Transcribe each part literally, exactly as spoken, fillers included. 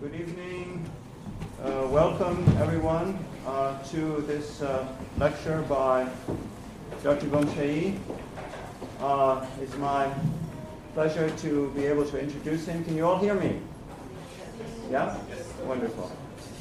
Good evening. Uh, welcome, everyone, uh, to this uh, lecture by Doctor Gomshei. Uh, it's my pleasure to be able to introduce him. Can you all hear me? Yeah? Yes. Wonderful.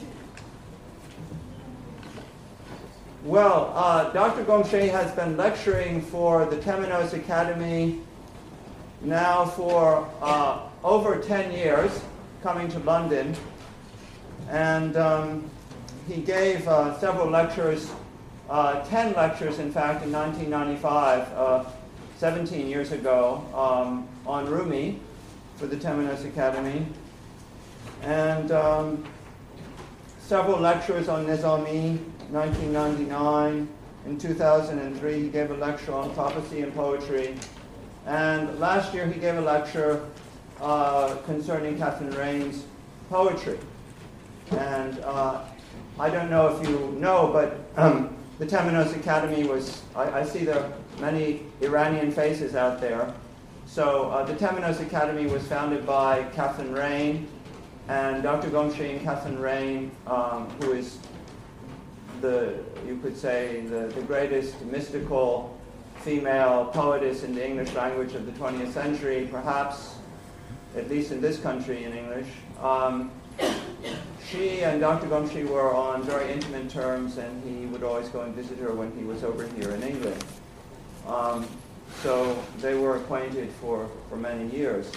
Well, uh, Doctor Gomshei has been lecturing for the Temenos Academy now for uh, over ten years, coming to London. And um, he gave uh, several lectures, uh, ten lectures, in fact, in nineteen ninety-five, uh, seventeen years ago, um, on Rumi for the Temenos Academy. And um, several lectures on Nizami, nineteen ninety-nine. In two thousand three, he gave a lecture on prophecy and poetry. And last year, he gave a lecture uh, concerning Catherine Rain's poetry. And uh, I don't know if you know, but um, the Temenos Academy was, I, I see there are many Iranian faces out there. So uh, the Temenos Academy was founded by Catherine Rain, and Doctor Gomshei and Catherine Rain, um, who is the, you could say, the, the greatest mystical female poetess in the English language of the twentieth century, perhaps, at least in this country in English. Um, she and Doctor Gomshei were on very intimate terms, and he would always go and visit her when he was over here in England. Um, so they were acquainted for, for many years.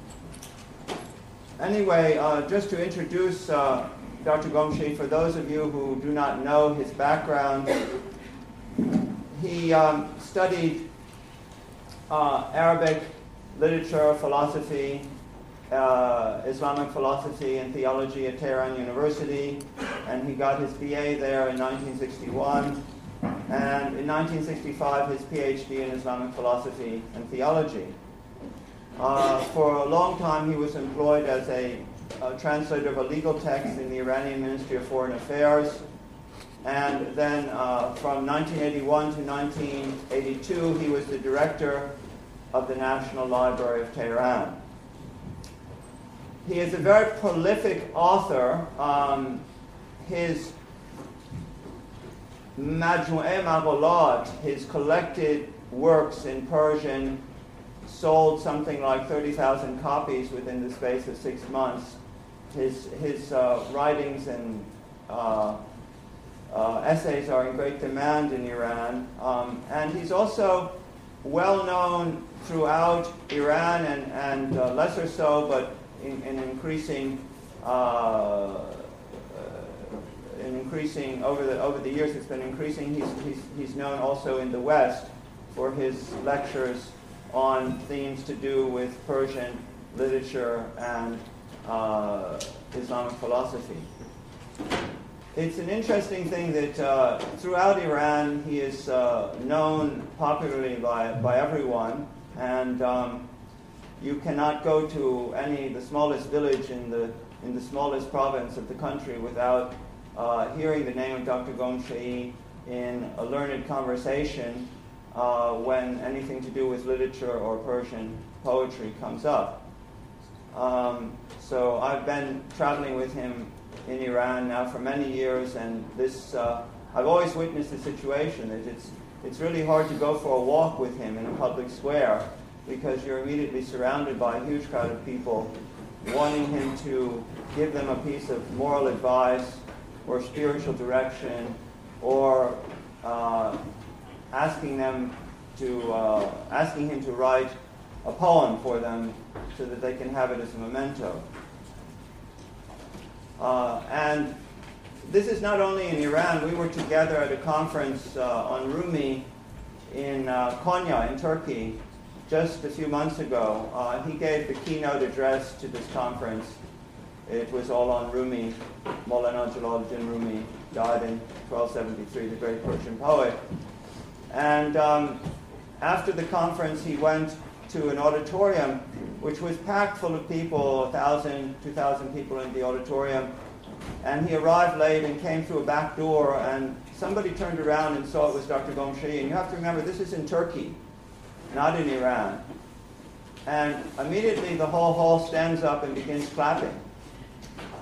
Anyway, uh, just to introduce uh, Doctor Gomshei, for those of you who do not know his background, he um, studied uh, Arabic literature, philosophy, uh, Islamic philosophy, and theology at Tehran University, and he got his B A there in nineteen sixty-one, and in nineteen sixty-five his P H D in Islamic philosophy and theology. Uh, for a long time he was employed as a, a translator of a legal text in the Iranian Ministry of Foreign Affairs. And then uh, from nineteen eighty-one to nineteen eighty-two, he was the director of the National Library of Tehran. He is a very prolific author. Um, his Majmu'e Maqalat, his collected works in Persian, sold something like thirty thousand copies within the space of six months. His, his uh, writings and uh, Uh, essays are in great demand in Iran, um, and he's also well known throughout Iran and, and uh, lesser so, but in, in increasing, uh, uh, in increasing over the over the years, it's been increasing. He's, he's he's known also in the West for his lectures on themes to do with Persian literature and uh, Islamic philosophy. It's an interesting thing that uh, throughout Iran he is uh, known popularly by, by everyone, and um, you cannot go to any the smallest village in the in the smallest province of the country without uh, hearing the name of Doctor Gomshei in a learned conversation uh, when anything to do with literature or Persian poetry comes up. Um, so I've been traveling with him in Iran now for many years, and this uh, I've always witnessed the situation that it's it's really hard to go for a walk with him in a public square because you're immediately surrounded by a huge crowd of people wanting him to give them a piece of moral advice or spiritual direction, or uh, asking them to uh, asking him to write a poem for them so that they can have it as a memento. Uh, and this is not only in Iran. We were together at a conference uh, on Rumi in uh, Konya in Turkey just a few months ago. Uh, he gave the keynote address to this conference. It was all on Rumi. Maulana Jalaluddin Rumi died in twelve seventy-three, the great Persian poet. And um, after the conference, he went to an auditorium which was packed full of people, one thousand, two thousand people in the auditorium. And he arrived late and came through a back door, and somebody turned around and saw it was Doctor Gomshei. And you have to remember, this is in Turkey, not in Iran. And immediately the whole hall stands up and begins clapping.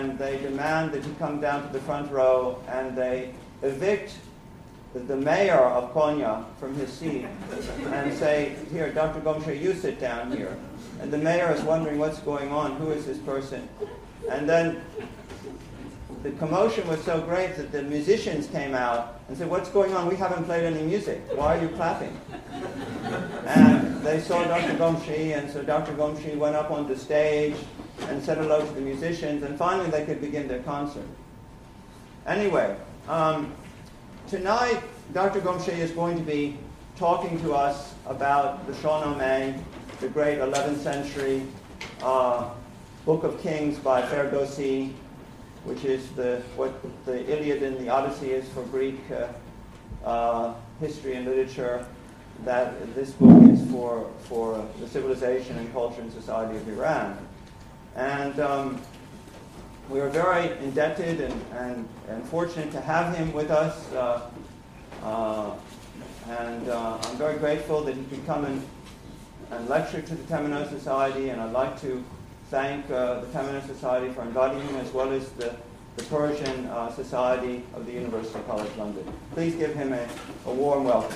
and they demand that he come down to the front row, and they evict the, the mayor of Konya from his seat and say, here, Doctor Gomshe, you sit down here. And the mayor is wondering what's going on, who is this person? And then the commotion was so great that the musicians came out and said, what's going on? We haven't played any music. Why are you clapping? And they saw Doctor Gomshi, and so Doctor Gomshi went up on the stage and said hello to the musicians, and finally they could begin their concert. Anyway, um, tonight Doctor Gomshi is going to be talking to us about the Shahnameh, the great eleventh century uh, Book of Kings by Ferdowsi, which is the what the Iliad and the Odyssey is for Greek uh, uh, history and literature. That this book is for for the civilization and culture and society of Iran. And um, we are very indebted and, and, and fortunate to have him with us. Uh, uh, and uh, I'm very grateful that he could come and, and lecture to the Temenos Society. And I'd like to thank uh, the Temenos Society for inviting him, as well as the, the Persian uh, Society of the University College London. Please give him a, a warm welcome.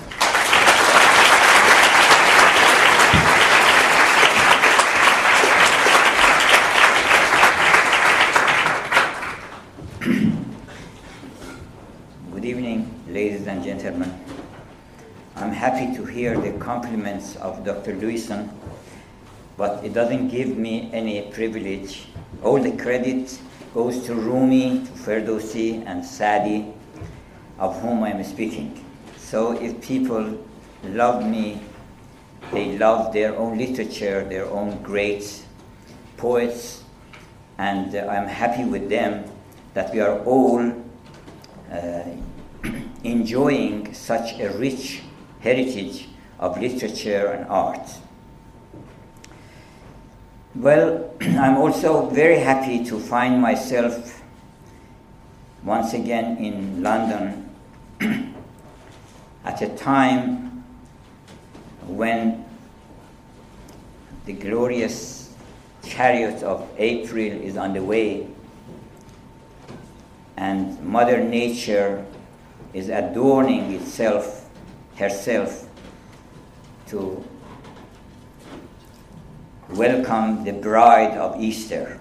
Good evening, ladies and gentlemen. I'm happy to hear the compliments of Doctor Lewison, but it doesn't give me any privilege. All the credit goes to Rumi, to Ferdowsi, and Sadi, of whom I'm speaking. So if people love me, they love their own literature, their own great poets, and uh, I'm happy with them that we are all uh, enjoying such a rich heritage of literature and art. Well, I'm also very happy to find myself once again in London at a time when the glorious chariot of April is on the way, and Mother Nature is adorning itself, herself, to welcome the bride of Easter.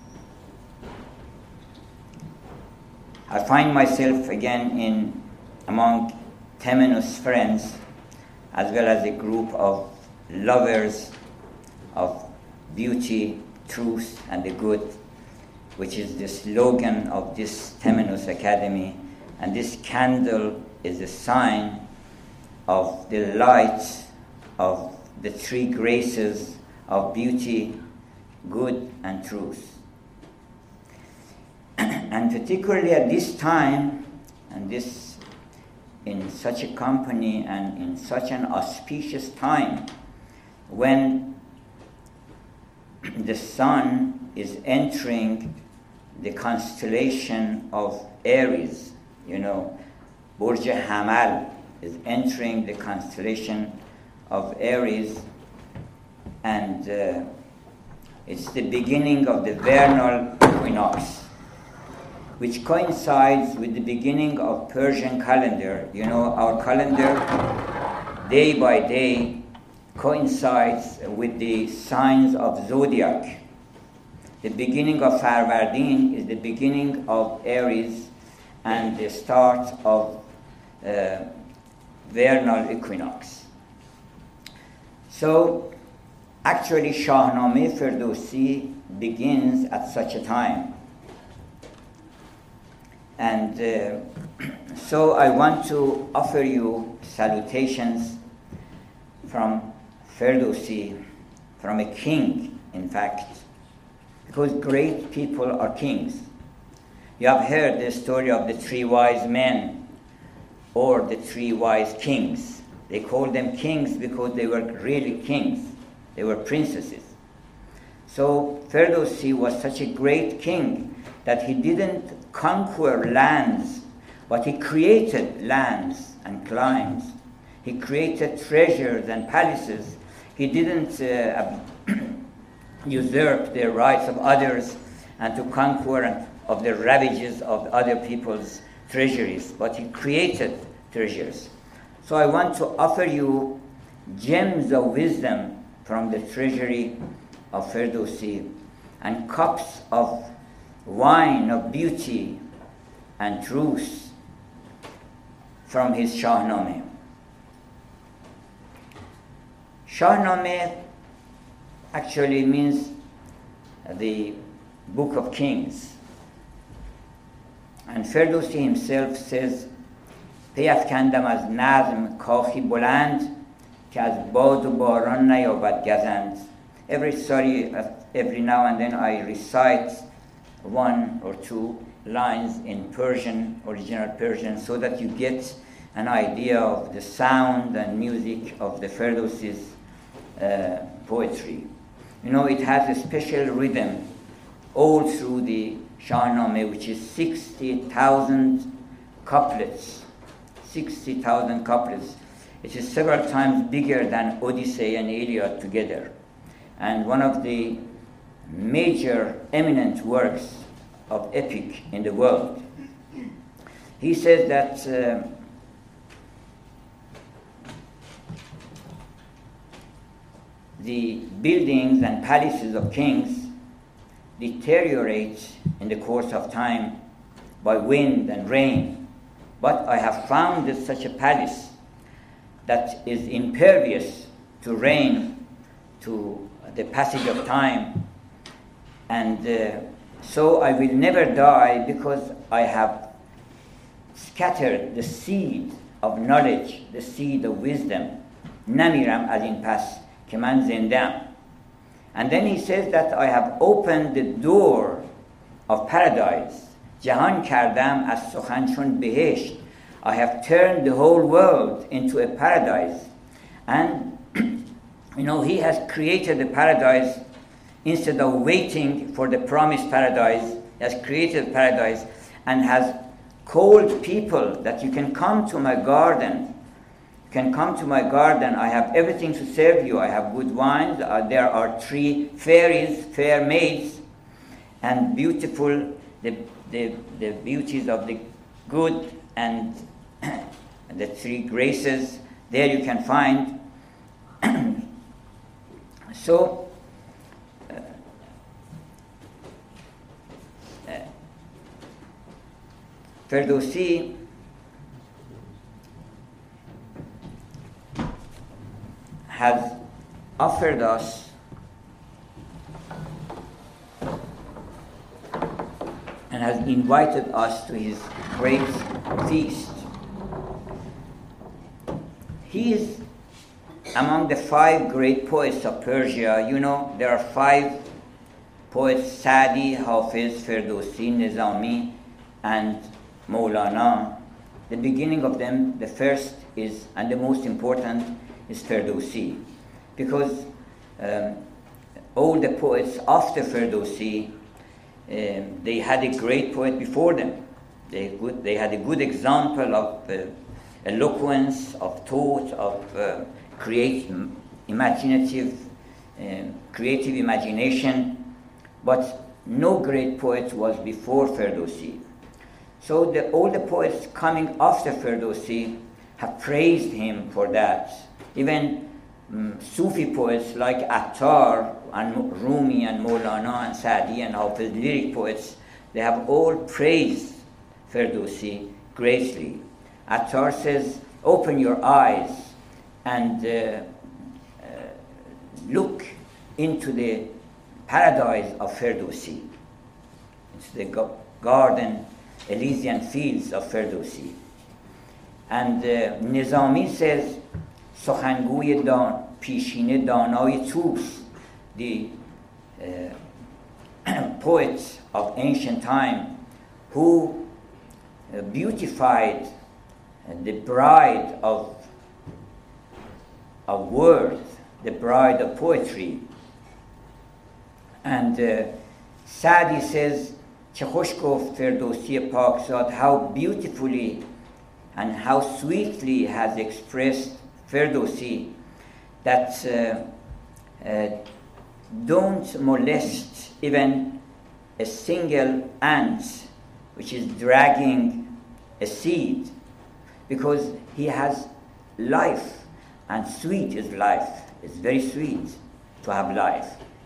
I find myself again in among Temenos friends, as well as a group of lovers of beauty, truth, and the good, which is the slogan of this Temenos Academy. And this candle is a sign of the light of the three graces of beauty, good, and truth. And particularly at this time, and this in such a company and in such an auspicious time, when the sun is entering the constellation of Aries, you know, Burj Hamal is entering the constellation of Aries, and uh, it's the beginning of the vernal equinox, which coincides with the beginning of Persian calendar. You know, our calendar, day by day, coincides with the signs of zodiac. The beginning of Farvardin is the beginning of Aries and the start of uh, vernal equinox. So, actually, Shahnameh Ferdowsi begins at such a time. And uh, so I want to offer you salutations from Ferdowsi, from a king, in fact, because great people are kings. You have heard the story of the three wise men, or the three wise kings. They called them kings because they were really kings. They were princesses. So Ferdowsi was such a great king that he didn't conquer lands, but he created lands and climes. He created treasures and palaces. He didn't uh, usurp the rights of others, and to conquer of the ravages of other people's treasuries, but he created treasures. So I want to offer you gems of wisdom from the treasury of Ferdowsi and cups of wine of beauty and truth from his Shahnameh. Shahnameh actually means the Book of Kings. And Ferdowsi himself says, پیافکندم از نظم کاخی بلند که از باد و باران نیابد گزند. Every sorry, every now and then I recite one or two lines in Persian, original Persian, so that you get an idea of the sound and music of the Ferdowsi's uh, poetry. You know, it has a special rhythm all through the Shahnameh, which is sixty thousand couplets. sixty thousand couplets. It is several times bigger than Odyssey and Iliad together, and one of the major eminent works of epic in the world. He says that uh, the buildings and palaces of kings deteriorate in the course of time by wind and rain. But I have founded such a palace that is impervious to rain, to the passage of time. And uh, so I will never die because I have scattered the seed of knowledge, the seed of wisdom. Namiram az in pas ke man zindam. And then he says that I have opened the door of paradise. Jahan kardam as sukhan chun behesht. I have turned the whole world into a paradise. And, you know, he has created a paradise instead of waiting for the promised paradise. He has created paradise and has called people that you can come to my garden. You can come to my garden. I have everything to serve you. I have good wines. Uh, there are three fairies, fair maids, and beautiful, the, the, the beauties of the good and the three graces. There you can find. So, uh, uh, Ferdowsi has offered us and has invited us to his great feast. He is among the five great poets of Persia. You know, there are five poets: Sa'di, Hafiz, Ferdowsi, Nizami, and Maulana. The beginning of them, the first is, and the most important, is Ferdowsi. Because um, all the poets after Ferdowsi, um, they had a great poet before them. They, good, they had a good example of uh, eloquence, of thought, of uh, creative, imaginative, uh, creative imagination, but no great poet was before Ferdowsi. So the, all the poets coming after Ferdowsi have praised him for that. Even um, Sufi poets like Attar and Rumi and Maulana and Sa'di and Hafiz, lyric poets, they have all praised Ferdowsi greatly. Attar says, open your eyes and uh, uh, look into the paradise of Ferdowsi. It's the go- garden, Elysian fields of Ferdowsi. And uh, Nizami says, سخنگوی دان پیشین دانای توس, the uh, poet of ancient time who uh, beautified uh, the bride of, of words, the bride of poetry. And uh, Sa'di says, چه خوش گفت فردوسی پاکزاد, how beautifully and how sweetly has expressed Ferdowsi that uh, uh, don't molest even a single ant which is dragging a seed, because he has life, and sweet is life. It's very sweet to have life.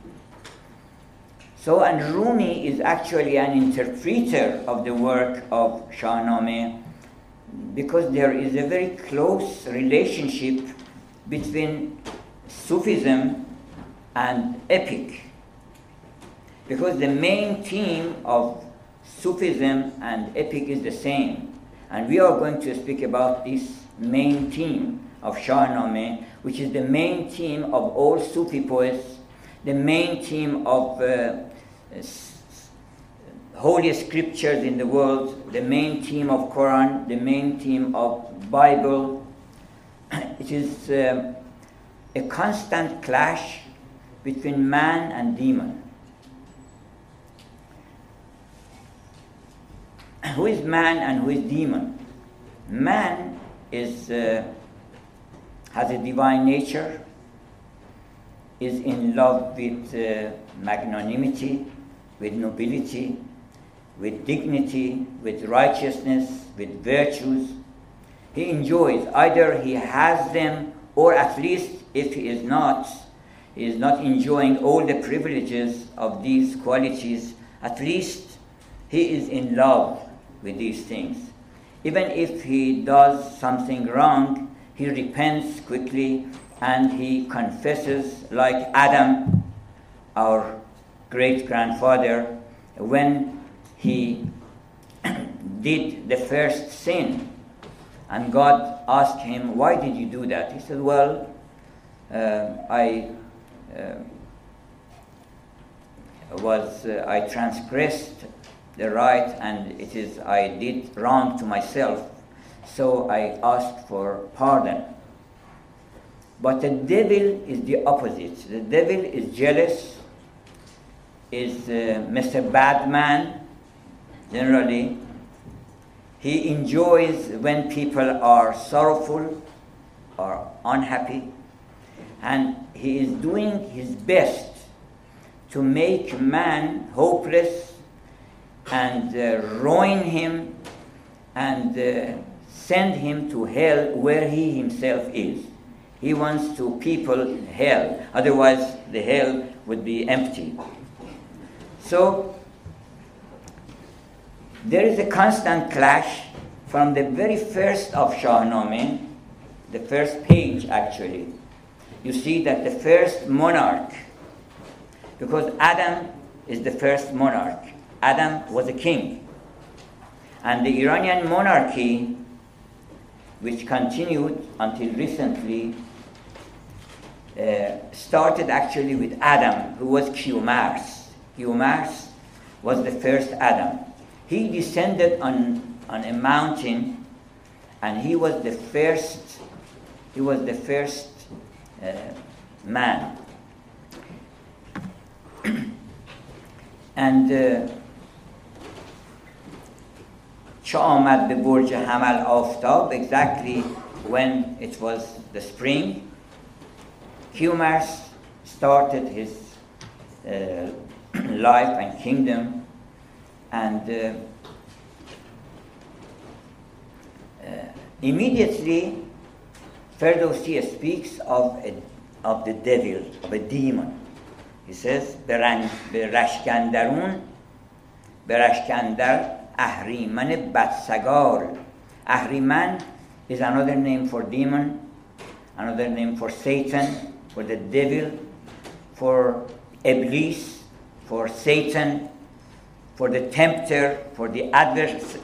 So, and Rumi is actually an interpreter of the work of Shahnameh, because there is a very close relationship between Sufism and epic. Because the main theme of Sufism and epic is the same. And we are going to speak about this main theme of Shahnameh, which is the main theme of all Sufi poets, the main theme of uh, holy scriptures in the world, the main theme of Quran, the main theme of Bible. It is um, a constant clash between man and demon. Who is man and who is demon? Man is uh, has a divine nature, is in love with uh, magnanimity, with nobility, with dignity, with righteousness, with virtues. He enjoys, either he has them, or at least if he is not, he is not enjoying all the privileges of these qualities, at least he is in love with these things. Even if he does something wrong, he repents quickly and he confesses, like Adam, our great-grandfather, when he did the first sin. And God asked him, why did you do that? He said, well, uh, I uh, was, uh, I transgressed the right, and it is, I did wrong to myself, so I asked for pardon. But the devil is the opposite. The devil is jealous, is uh, Mister Badman, generally. He enjoys when people are sorrowful or unhappy, and he is doing his best to make man hopeless and uh, ruin him and uh, send him to hell where he himself is. He wants to people hell, otherwise the hell would be empty. So there is a constant clash from the very first of Shahnameh, the first page actually. You see that the first monarch, because Adam is the first monarch. Adam was a king. And the Iranian monarchy, which continued until recently, uh, started actually with Adam, who was Qiumars. Qiumars was the first Adam. He descended on, on a mountain, and he was the first, he was the first uh, man. And uh, چه آمد به برج حمل آفتاب, exactly when it was the spring, Qiumars started his uh, life and kingdom, and uh, uh, immediately Ferdowsi speaks of a, of the devil, of a demon. He says, به رشکندرون به رشکندر اهریمن بدسگار. Ahriman is another name for demon, another name for Satan, for the devil, for Iblis, for Satan, for the tempter, for the advers-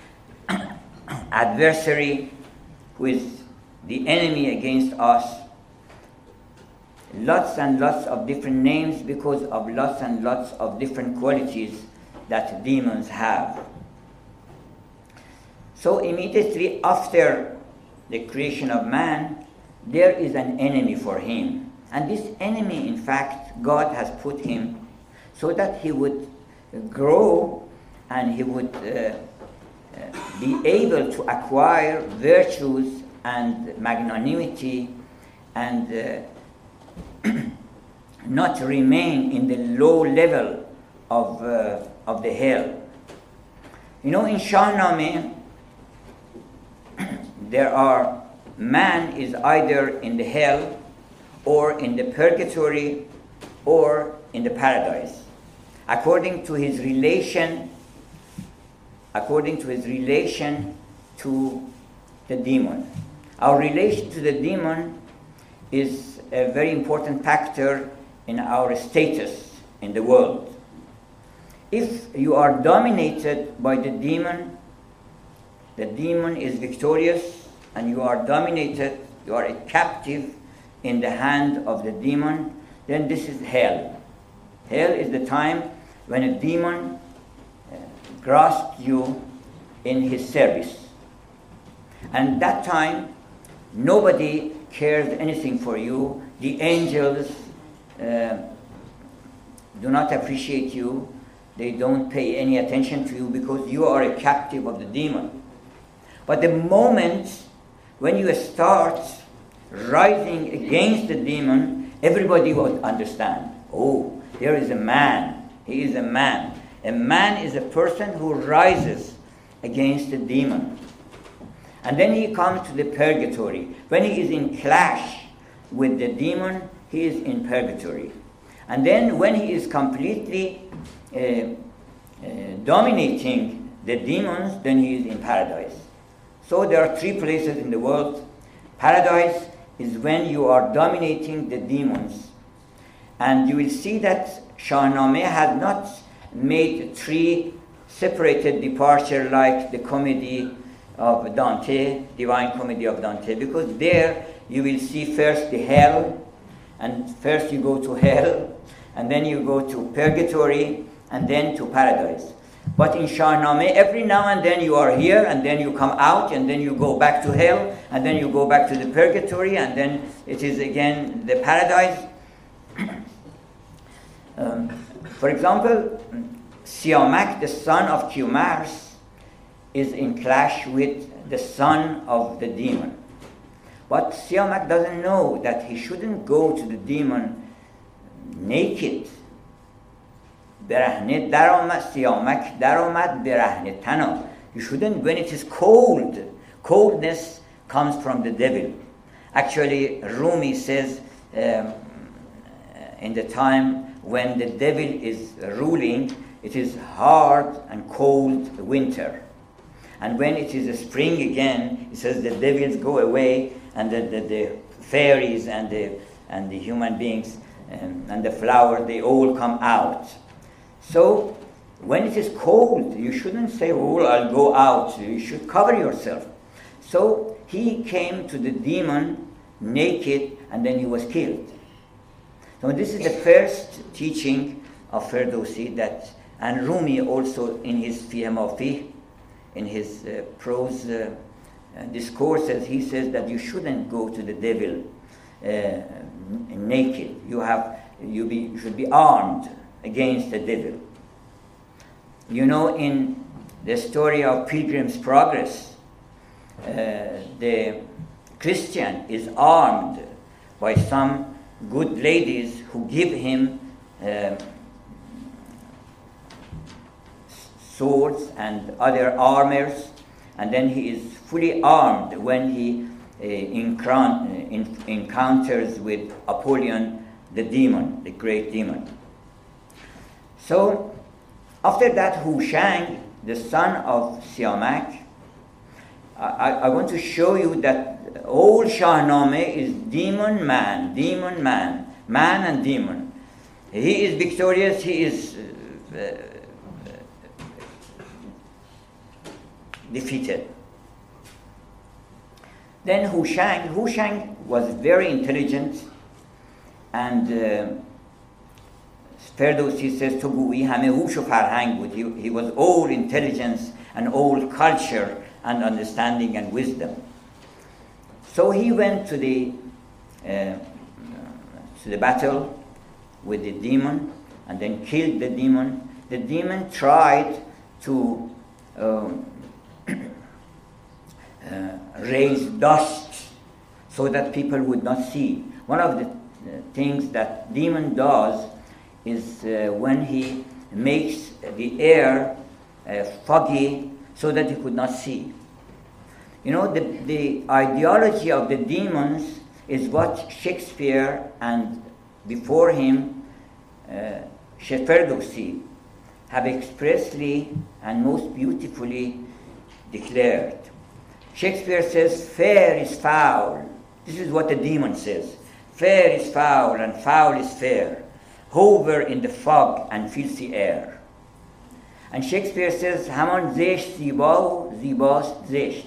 adversary, who is the enemy against us. Lots and lots of different names because of lots and lots of different qualities that demons have. So immediately after the creation of man, there is an enemy for him. And this enemy, in fact, God has put him so that he would grow and he would uh, uh, be able to acquire virtues and magnanimity and uh, not remain in the low level of uh, of the hell. You know, in Shahnameh, there are, man is either in the hell or in the purgatory or in the paradise, according to his relation, according to his relation to the demon. Our relation to the demon is a very important factor in our status in the world. If you are dominated by the demon, the demon is victorious, and you are dominated, you are a captive in the hand of the demon, then this is hell. Hell is the time when a demon uh, grasps you in his service. And that time, nobody cares anything for you. The angels uh, do not appreciate you. They don't pay any attention to you because you are a captive of the demon. But the moment when you start rising against the demon, everybody will understand. Oh, here is a man. He is a man. A man is a person who rises against the demon. And then he comes to the purgatory. When he is in clash with the demon, he is in purgatory. And then when he is completely uh, uh, dominating the demons, then he is in paradise. So there are three places in the world. Paradise is when you are dominating the demons. And you will see that Shahnameh has not made three separated departure like the comedy of Dante, Divine Comedy of Dante, because there you will see first the hell, and first you go to hell, and then you go to purgatory, and then to paradise. But in Shahnameh, every now and then you are here, and then you come out, and then you go back to hell, and then you go back to the purgatory, and then it is again the paradise. um, for example, Siamak, the son of Qumars, is in clash with the son of the demon. But Siamak doesn't know that he shouldn't go to the demon naked. برهنه درآمد سیامک درآمد برهنه تنا. You shouldn't, when it is cold. Coldness comes from the devil. Actually, Rumi says um, in the time when the devil is ruling, it is hard and cold winter. And when it is a spring again, it says the devils go away, and the, the, the fairies and the, and the human beings and, and the flower, they all come out. So, when it is cold, you shouldn't say, oh, I'll go out. You should cover yourself. So, he came to the demon naked, and then he was killed. So, this is the first teaching of Ferdowsi, that, and Rumi also in his Fihi Ma Fihi, in his uh, prose uh, uh, discourses, he says that you shouldn't go to the devil uh, naked. You have, you, be, you should be armed against the devil. You know, in the story of Pilgrim's Progress, uh, the Christian is armed by some good ladies who give him uh, swords and other armors, and then he is fully armed when he uh, encron- in- encounters with Apollyon, the demon, the great demon. So, after that, Hushang, the son of Siamak, I, I want to show you that all Shahnameh is demon man, demon man, man and demon. He is victorious, he is uh, uh, defeated. Then Hushang, Hushang was very intelligent, and uh, Ferdowsi says, Togui hame hush o farhang bud. He, he was all intelligence and all culture and understanding and wisdom. So he went to the uh, to the battle with the demon, and then killed the demon. The demon tried to um, uh, raise dust so that people would not see. One of the uh, things that demon does is uh, when he makes the air uh, foggy so that you could not see. You know, the, the ideology of the demons is what Shakespeare and before him uh, Ferdowsi have expressly and most beautifully declared. Shakespeare says, fair is foul. This is what the demon says. Fair is foul and foul is fair. Hover in the fog and filthy air. And Shakespeare says, Haman zesh ziba, zibas zesh.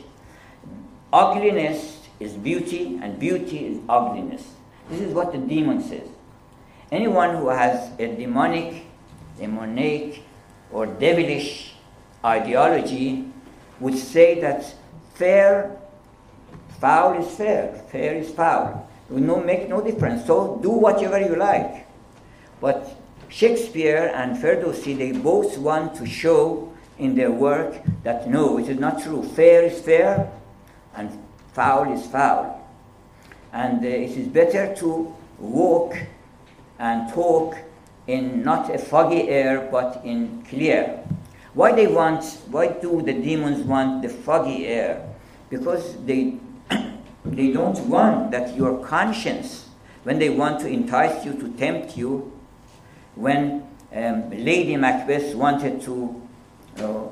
Ugliness is beauty and beauty is ugliness. This is what the demon says. Anyone who has a demonic, demonic or devilish ideology would say that fair, foul is fair, fair is foul. It will no, make no difference. So do whatever you like. But Shakespeare and Ferdowsi, they both want to show in their work that no, it is not true. Fair is fair and foul is foul. And uh, it is better to walk and talk in not a foggy air but in clear. Why they want, why do the demons want the foggy air? Because they they don't want that your conscience, when they want to entice you, to tempt you, when um, Lady Macbeth wanted to uh,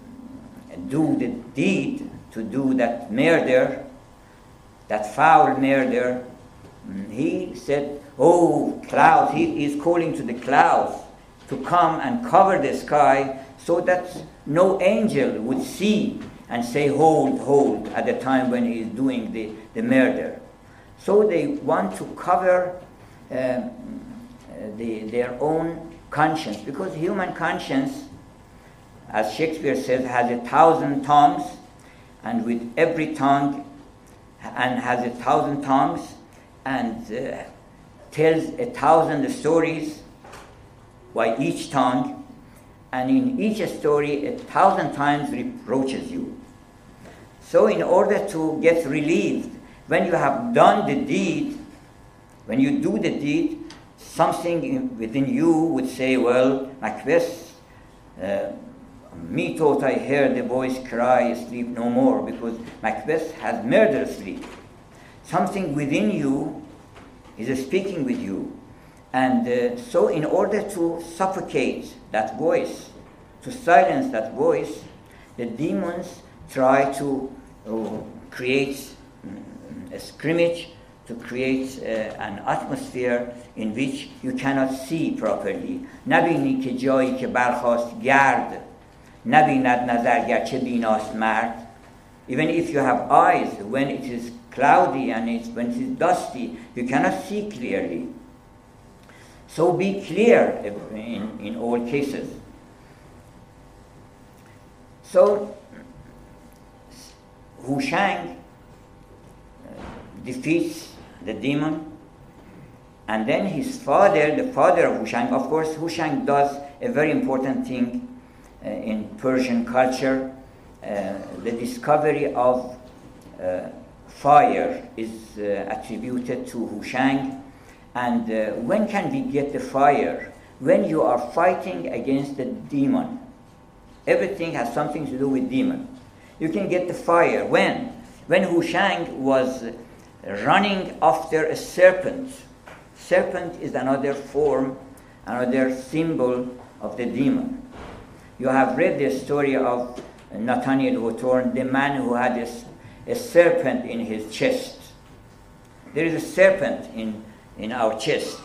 do the deed, to do that murder, that foul murder, he said, oh, clouds, he is calling to the clouds to come and cover the sky so that no angel would see and say, hold, hold, at the time when he is doing the, the murder. So they want to cover um, the, their own conscience, because human conscience, as Shakespeare says, has a thousand tongues, and with every tongue, and has a thousand tongues, and uh, tells a thousand stories by each tongue, and in each story a thousand times reproaches you. So in order to get relieved, when you have done the deed, when you do the deed, something in, within you would say, well, Macbeth, uh, me thought I heard the voice cry, sleep no more, because Macbeth has murdered sleep. Something within you is speaking with you. And uh, so in order to suffocate that voice, to silence that voice, the demons try to uh, create um, a scrimmage, to create uh, an atmosphere in which you cannot see properly. نبینی که جایی که برخاست گرد، نبیند نظر گرچه بیناست مرد. Even if you have eyes, when it is cloudy and it's, when it is dusty, you cannot see clearly. So be clear in, in all cases. So Hushang uh, defeats the demon, and then his father, the father of Hushang, of course, Hushang does a very important thing uh, in Persian culture. Uh, the discovery of uh, fire is uh, attributed to Hushang. And uh, when can we get the fire? When you are fighting against the demon. Everything has something to do with demon. You can get the fire. When? When Hushang was running after a serpent. Serpent is another form, another symbol of the demon. You have read the story of Nathaniel Hawthorne, the man who had a, a serpent in his chest. There is a serpent in, in our chest.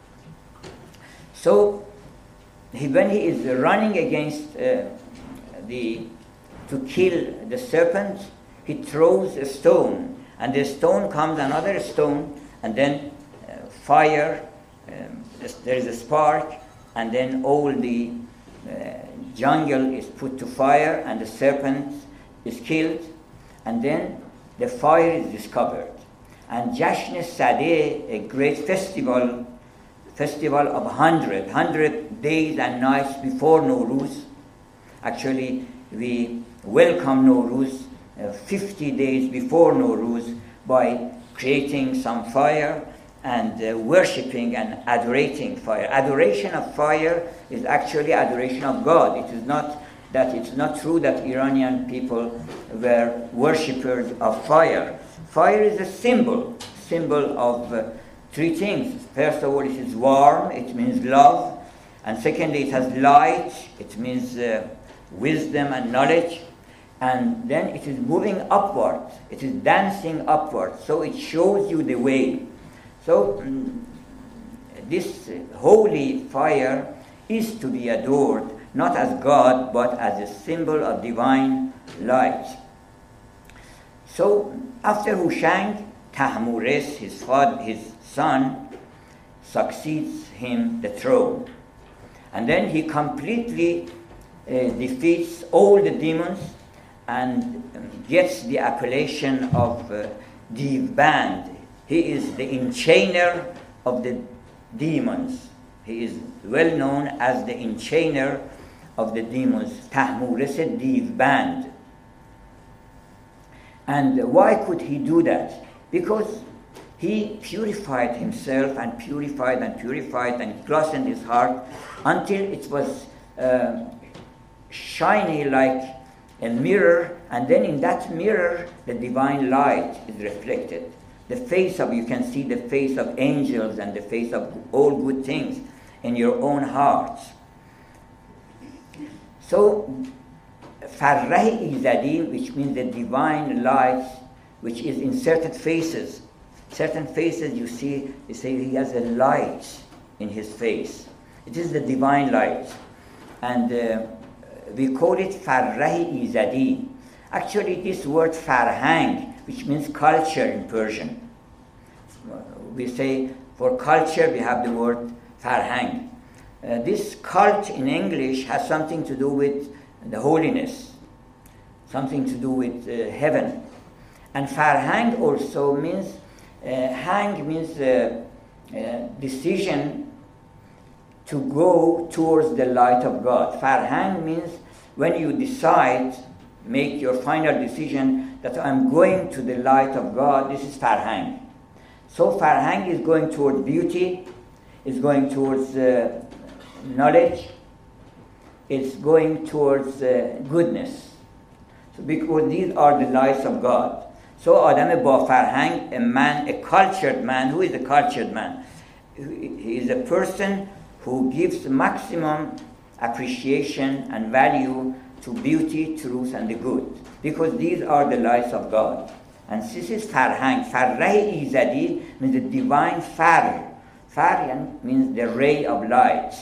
So he, when he is running against uh, the to kill the serpent, he throws a stone, and the stone comes another stone, and then uh, fire, um, there is a spark, and then all the uh, jungle is put to fire, and the serpent is killed, and then the fire is discovered. And Jashn Sadeh, a great festival, festival of hundred, hundred days and nights before Nowruz. Actually, we welcome Nowruz uh, fifty days before Nowruz by creating some fire and uh, worshipping and adorating fire. Adoration of fire is actually adoration of God. It is not that it's not true that Iranian people were worshippers of fire. Fire is a symbol, symbol of uh, three things. First of all, it is warm, it means love. And secondly, it has light, it means uh, wisdom and knowledge. And then it is moving upward, it is dancing upward, so it shows you the way. So um, this uh, holy fire is to be adored, not as God, but as a symbol of divine light. So after Hushang, Tahmuris, his father, his son, succeeds him the throne. And then he completely uh, defeats all the demons and um, gets the appellation of uh, Divband. He is the enchainer of the demons. He is well known as the enchainer of the demons, Tahmuris Divband. And why could he do that? Because he purified himself and purified and purified and glistened his heart until it was uh, shiny like a mirror, and then in that mirror the divine light is reflected. The face of, you can see the face of angels and the face of all good things in your own hearts. So, Farrah Izadi, which means the divine light, which is in certain faces. Certain faces you see, they say he has a light in his face. It is the divine light. And uh, we call it Farrah Izadi. Actually, this word Farhang, which means culture in Persian. We say for culture we have the word Farhang. Uh, this cult in English has something to do with the holiness, something to do with uh, heaven. And Farhang also means, uh, hang means uh, uh, decision to go towards the light of God. Farhang means when you decide, make your final decision that I'm going to the light of God, this is Farhang. So Farhang is going towards beauty, is going towards uh, knowledge, it's going towards uh, goodness. So because these are the lights of God. So Adam ba Farhang, a man, a cultured man. Who is a cultured man? He is a person who gives maximum appreciation and value to beauty, truth, and the good. Because these are the lights of God. And this is Farhang. Farrah Izadi means the divine far. Far means the ray of light.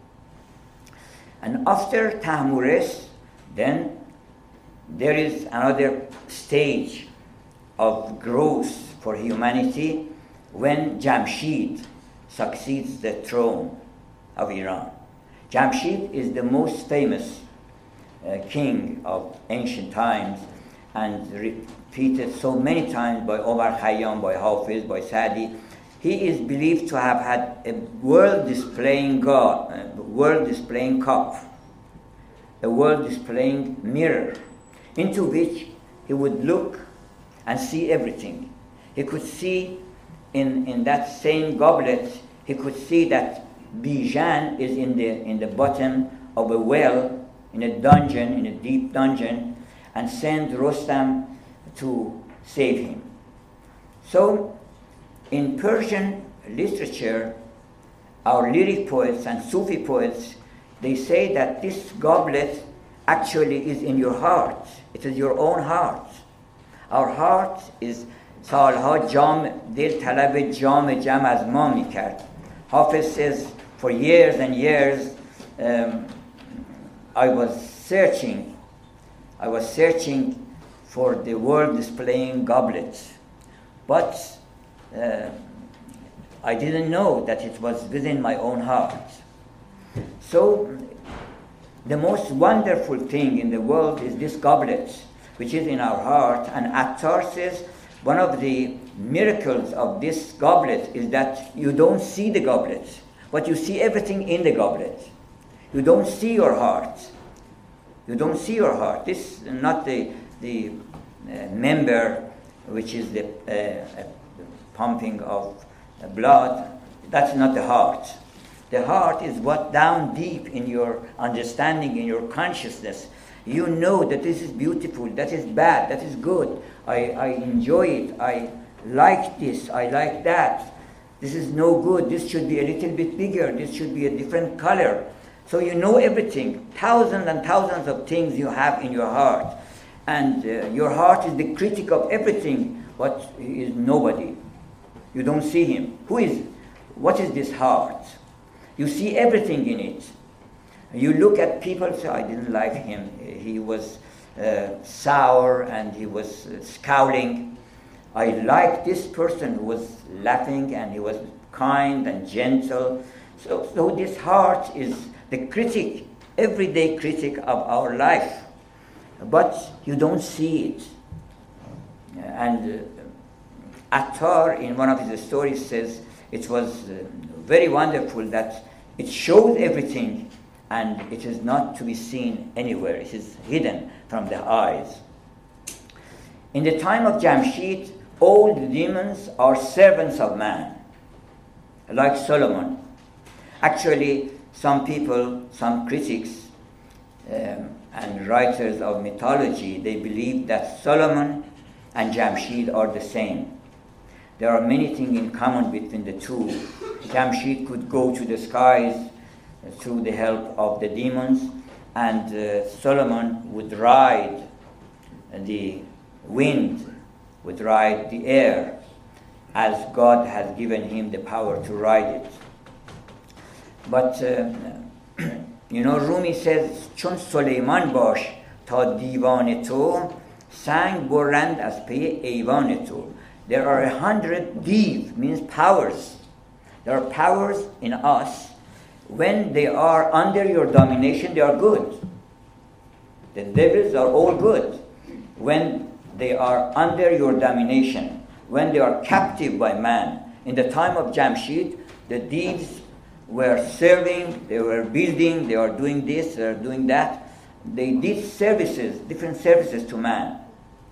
And after Tahmuris, then there is another stage of growth for humanity when Jamshid succeeds the throne of Iran. Jamshid is the most famous uh, king of ancient times and repeated so many times by Omar Khayyam, by Hafiz, by Sadi. He is believed to have had a world displaying God, a world displaying cup, a world displaying mirror, into which he would look and see everything. He could see in, in that same goblet, he could see that Bijan is in the in the bottom of a well, in a dungeon, in a deep dungeon, and send Rostam to save him. So, in Persian literature, our lyric poets and Sufi poets, they say that this goblet actually is in your heart. It is your own heart. Our heart is سالها جام دل طلب جام جم از ما میکرد. Hafiz says, for years and years, um, I was searching, I was searching for the world displaying goblets, but uh, I didn't know that it was within my own heart. So, the most wonderful thing in the world is this goblet, which is in our heart. And Attar says, one of the miracles of this goblet is that you don't see the goblet, but you see everything in the goblet. You don't see your heart. You don't see your heart. This is not the, the uh, member, which is the uh, uh, pumping of blood, that's not the heart. The heart is what down deep in your understanding, in your consciousness, you know that this is beautiful, that is bad, that is good. I, I enjoy it. I like this. I like that. This is no good. This should be a little bit bigger. This should be a different color. So you know everything. Thousands and thousands of things you have in your heart. And uh, your heart is the critic of everything, but he is nobody. You don't see him. Who is, what is this heart? You see everything in it. You look at people, say, I didn't like him. He was uh, sour and he was uh, scowling. I liked this person who was laughing and he was kind and gentle. So, so this heart is the critic, everyday critic of our life. But you don't see it. And uh, Attar, in one of his stories, says it was uh, very wonderful that it shows everything and it is not to be seen anywhere. It is hidden from the eyes. In the time of Jamshid, all the demons are servants of man, like Solomon. Actually, some people, some critics um, and writers of mythology, they believe that Solomon and Jamshid are the same. There are many things in common between the two. Jamshid could go to the skies through the help of the demons, and uh, Solomon would ride the wind, would ride the air, as God has given him the power to ride it. But, uh, you know, Rumi says, چون سلیمان باش تا دیوان تو سنگ برند از پی ایوان تو. There are a hundred div, means powers. There are powers in us. When they are under your domination, they are good. The devils are all good. When they are under your domination, when they are captive by man. In the time of Jamshid, the deeds were serving, they were building, they are doing this, they are doing that. They did services, different services to man.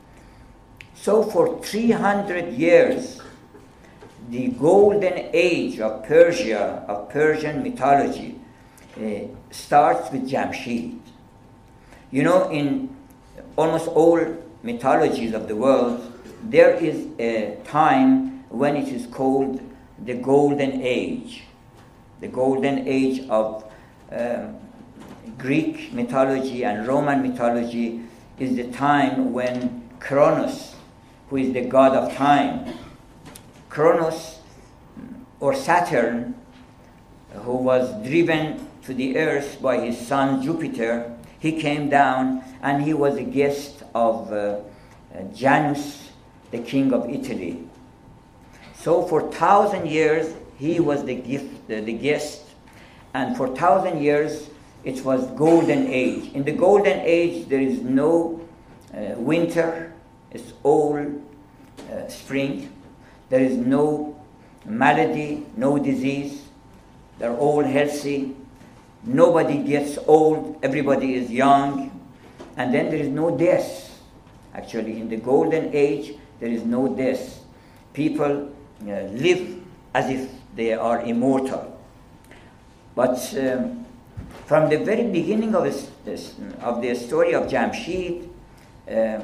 So for three hundred years, the golden age of Persia, of Persian mythology, uh, starts with Jamshid. You know, in almost all mythologies of the world, there is a time when it is called the golden age. The golden age of um, Greek mythology and Roman mythology is the time when Kronos, who is the god of time, Kronos, or Saturn, who was driven to the earth by his son Jupiter, he came down and he was a guest of uh, uh, Janus, the king of Italy. So for thousand years he was the gift, uh, the guest, and for thousand years it was golden age. In the golden age there is no uh, winter, it's all uh, spring. There is no malady, no disease. They're all healthy. Nobody gets old. Everybody is young. And then there is no death. Actually, in the golden age, there is no death. People uh, live as if they are immortal. But um, from the very beginning of, this, of the story of Jamshid, uh,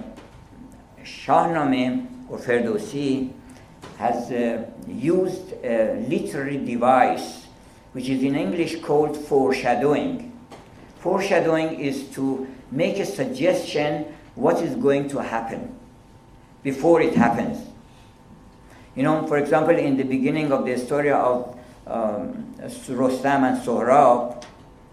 Shahnameh or Ferdowsi has uh, used a literary device which is in English called foreshadowing. Foreshadowing is to make a suggestion what is going to happen before it happens. You know, for example, in the beginning of the story of um, Rostam and Sohrab,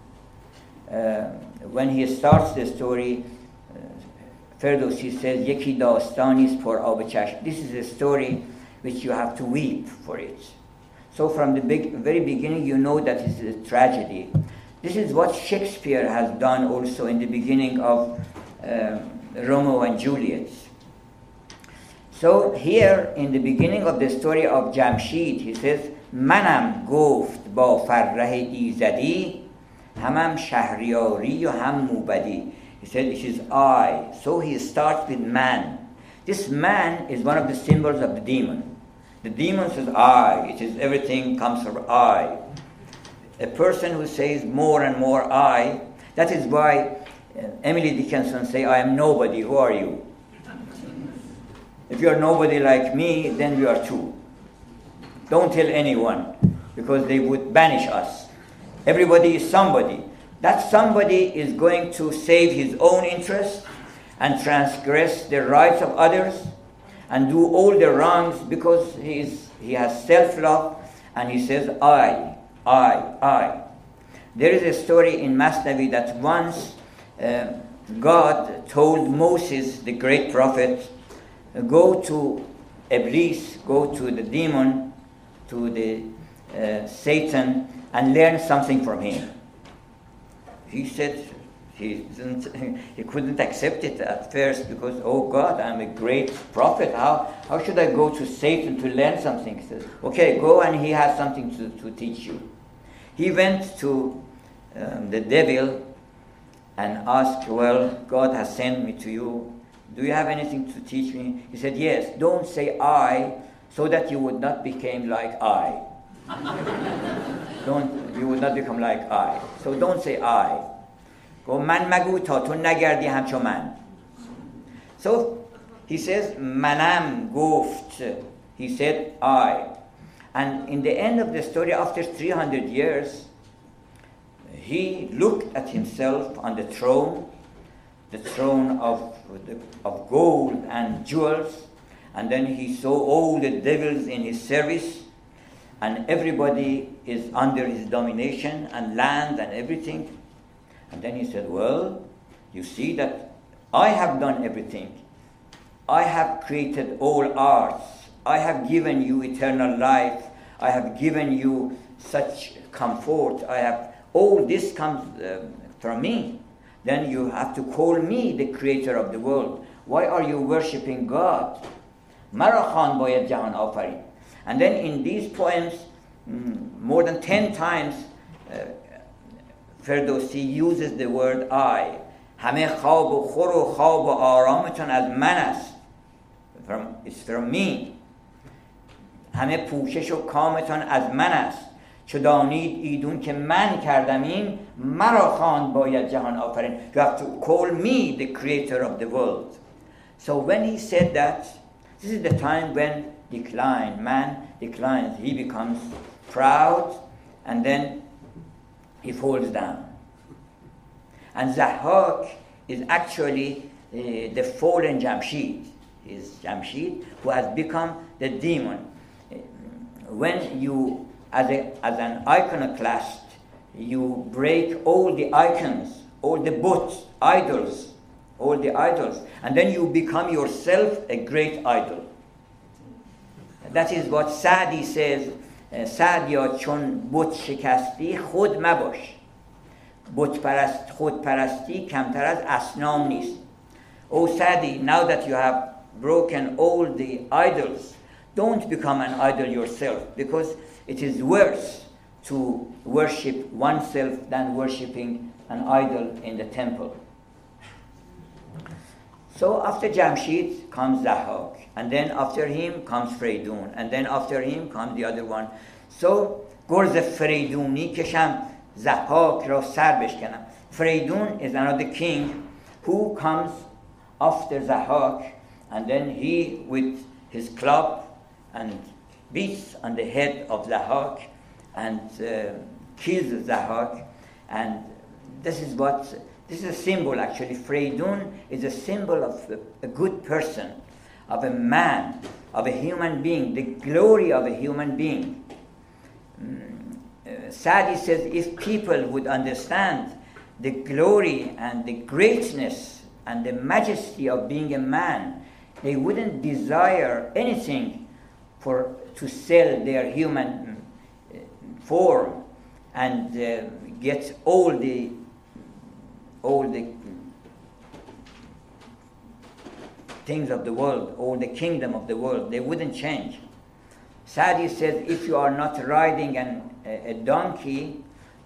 uh, when he starts the story, uh, Ferdowsi says, Yeki dastani's por ab chashm. This is a story which you have to weep for it. So from the big, very beginning, you know that it's a tragedy. This is what Shakespeare has done also in the beginning of um, Romeo and Juliet. So here, in the beginning of the story of Jamshid, he says, Manam goft ba farrah izadi, hamam shahriyari و ham mubadi. He said, it is I. So he starts with man. This man is one of the symbols of the demon. The demon says, I. It is everything comes from I. A person who says more and more I, that is why uh, Emily Dickinson say, I am nobody, who are you? If you are nobody like me, then you are too. Don't tell anyone, because they would banish us. Everybody is somebody. That somebody is going to save his own interest and transgress the rights of others and do all the wrongs because he, is, he has self-love, and he says, I, I, I. There is a story in Masnavi that once uh, God told Moses, the great prophet, go to Iblis, go to the demon, to the uh, Satan, and learn something from him. He said he, didn't, he couldn't accept it at first because, oh God, I'm a great prophet. How, how should I go to Satan to learn something? He said, okay, go, and he has something to, to teach you. He went to um, the devil and asked, well, God has sent me to you. Do you have anything to teach me? He said, yes, don't say I, so that you would not become like I. Don't, you would not become like I. So don't say I. Go man magu ta tu nagardi hamcho man. So he says, manam goft. He said I. And in the end of the story, after three hundred years, he looked at himself on the throne, the throne of, of gold and jewels, and then he saw all the devils in his service, and everybody is under his domination, and land and everything. And then he said, well, you see that I have done everything. I have created all arts. I have given you eternal life. I have given you such comfort. I have, all this comes uh, from me. Then you have to call me the creator of the world. Why are you worshipping God? Mara Khan Boyad Jahan Afari. And then in these poems, mm, more than ten times, uh, Ferdowsi uses the word I. Hame khab u khor u khab u aramatun az man ast. From, it's from me. Hame pushesh u kamatun az man ast. چو دانید ایدون که من کردم این مرا خواند باید جهان آفرین. You have to call me the creator of the world. So when he said that, this is the time when decline, man declines. He becomes proud, and then he falls down. And Zahak is actually uh, the fallen Jamshid. Is Jamshid who has become the demon. Uh, when you As, a, as an iconoclast, you break all the icons, all the buts, idols, all the idols, and then you become yourself a great idol. That is what Saadi says, Saadiya chon but shikasti khud mabash. But parast, khud parasti kamtar az asnam nist. Oh Saadi, now that you have broken all the idols, don't become an idol yourself, because it is worse to worship oneself than worshipping an idol in the temple. So after Jamshid comes Zahak, and then after him comes Freydun, and then after him comes the other one. So Gorz Freyduni kesham Zahak ra sar beshkanam. Freydun is another king who comes after Zahak, and then he with his club and beats on the head of Zahak and uh, kills Zahak. And this is what, this is a symbol actually. Freydun is a symbol of a, a good person, of a man, of a human being, the glory of a human being. Mm, uh, Saadi says if people would understand the glory and the greatness and the majesty of being a man, they wouldn't desire anything for to sell their human uh, form and uh, get all the all the things of the world, all the kingdom of the world. They wouldn't change. Saadi says, if you are not riding an, a, a donkey,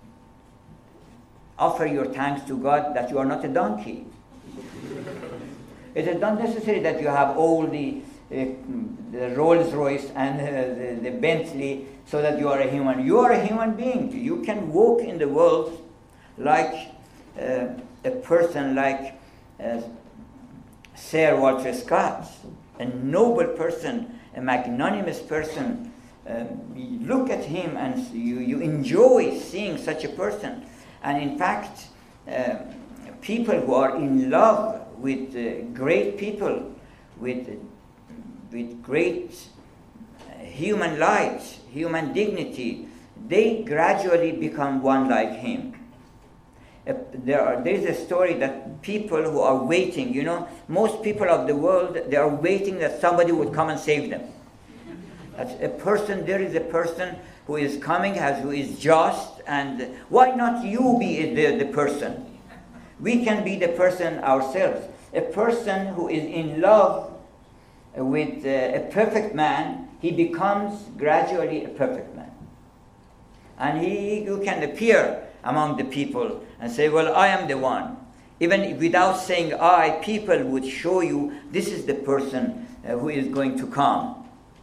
offer your thanks to God that you are not a donkey. It is not necessary that you have all the the Rolls Royce and uh, the, the Bentley so that you are a human. You are a human being. You can walk in the world like uh, a person like uh, Sir Walter Scott, a noble person, a magnanimous person. Um, you look at him and you, you enjoy seeing such a person. And in fact, uh, people who are in love with uh, great people, with, with great uh, human light, human dignity, they gradually become one like him. Uh, there, are, there is a story that people who are waiting, you know, most people of the world, they are waiting that somebody would come and save them. That's a person, there is a person who is coming, has, who is just, and why not you be the, the person? We can be the person ourselves. A person who is in love with uh, a perfect man, he becomes gradually a perfect man. And he you can appear among the people and say, well, I am the one. Even without saying I, people would show you this is the person uh, who is going to come.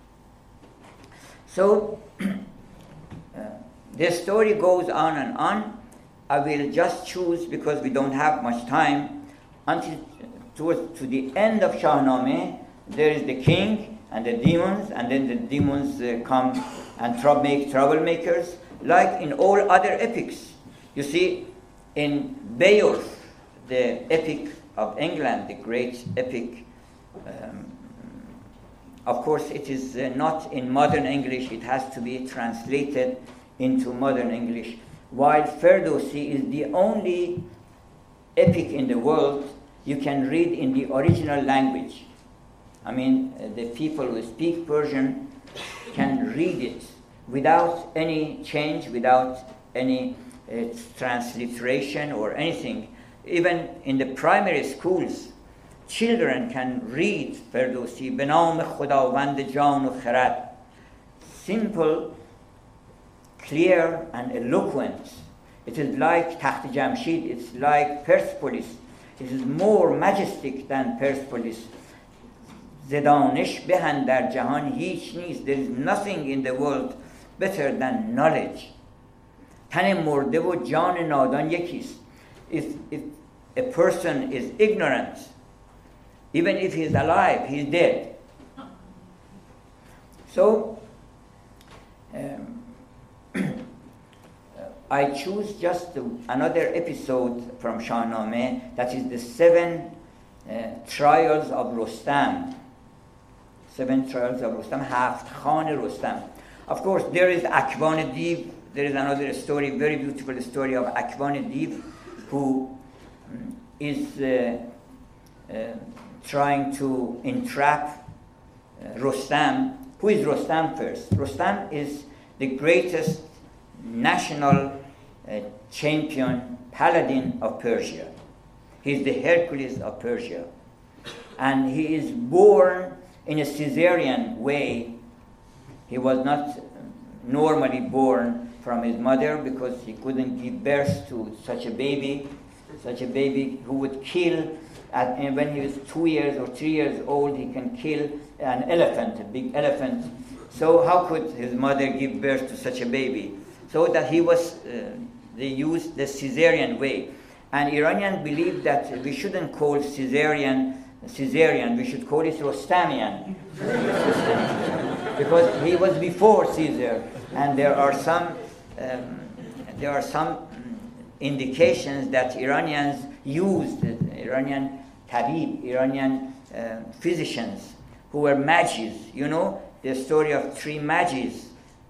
So, uh, the story goes on and on. I will just choose, because we don't have much time, until towards to the end of Shahnameh, there is the king and the demons, and then the demons uh, come and trouble make troublemakers, like in all other epics. You see, in Beowulf, the epic of England, the great epic, um, of course, it is uh, not in modern English. It has to be translated into modern English. While Ferdowsi is the only epic in the world you can read in the original language. I mean, uh, the people who speak Persian can read it without any change, without any uh, transliteration or anything. Even in the primary schools, children can read Ferdowsi, به نام خداوند جان و خرد. Simple, clear, and eloquent. It is like Takht Jamshid, it's like Persepolis. It is more majestic than Persepolis. زدانش بهن در جهان هیچ نیست. There is nothing in the world better than knowledge. تن مرده و جان نادان یکیست. If, if a person is ignorant, even if he is alive, he is dead. So, um, I choose just another episode from Shahnameh, that is the seven uh, trials of Rustam. Seven trials of Rustam, Haft Khan Rustam. Of course, there is Akvan Div. There is another story, very beautiful story of Akvan Div, who um, is uh, uh, trying to entrap uh, Rustam. Who is Rustam first? Rustam is the greatest national uh, champion, paladin of Persia. He is the Hercules of Persia. And he is born in a Caesarean way. He was not normally born from his mother because he couldn't give birth to such a baby, such a baby who would kill. At, and when he was two years or three years old, he can kill an elephant, a big elephant. So how could his mother give birth to such a baby? So that he was, uh, they used the Caesarean way. And Iranians believe that we shouldn't call Caesarean Caesarean, we should call it Rostamian. Because he was before Caesar. And there are some, um, there are some indications that Iranians used, Iranian tabib, Iranian uh, physicians who were magis. You know, the story of three magis,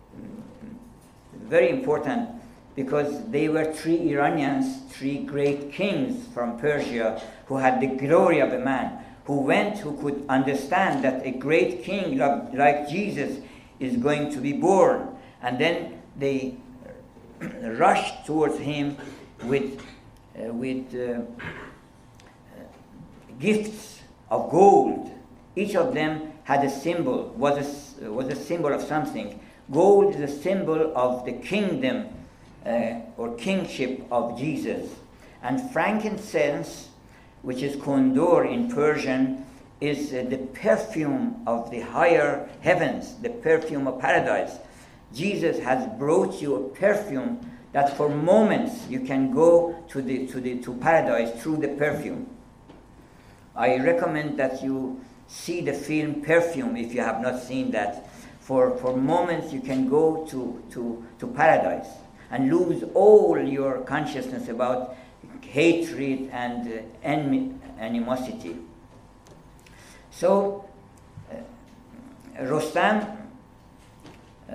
very important because they were three Iranians, three great kings from Persia who had the glory of a man, who went, who could understand that a great king like, like Jesus is going to be born. And then they rushed towards him with, uh, with uh, gifts of gold. Each of them had a symbol, was a, was a symbol of something. Gold is a symbol of the kingdom uh, or kingship of Jesus. And frankincense, which is kondor in Persian, is uh, the perfume of the higher heavens, the perfume of paradise. Jesus has brought you a perfume that for moments you can go to the to the to paradise through the perfume. I recommend that you see the film Perfume if you have not seen that. For for moments you can go to to to paradise and lose all your consciousness about hatred and uh, enmi- animosity. So, uh, Rostam uh,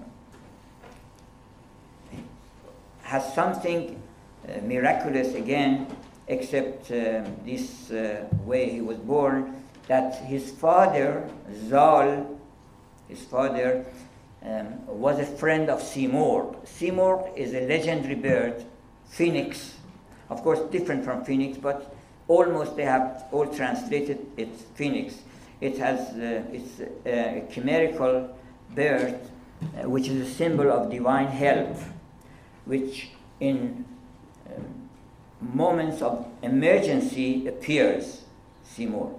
has something uh, miraculous again, except uh, this uh, way he was born, that his father, Zal, his father, um, was a friend of Seymour. Seymour is a legendary bird, phoenix, of course different from phoenix, but almost they have all translated it phoenix. It has uh, it's a, a chimerical bird, uh, which is a symbol of divine help, which in um, moments of emergency appears, Seymour.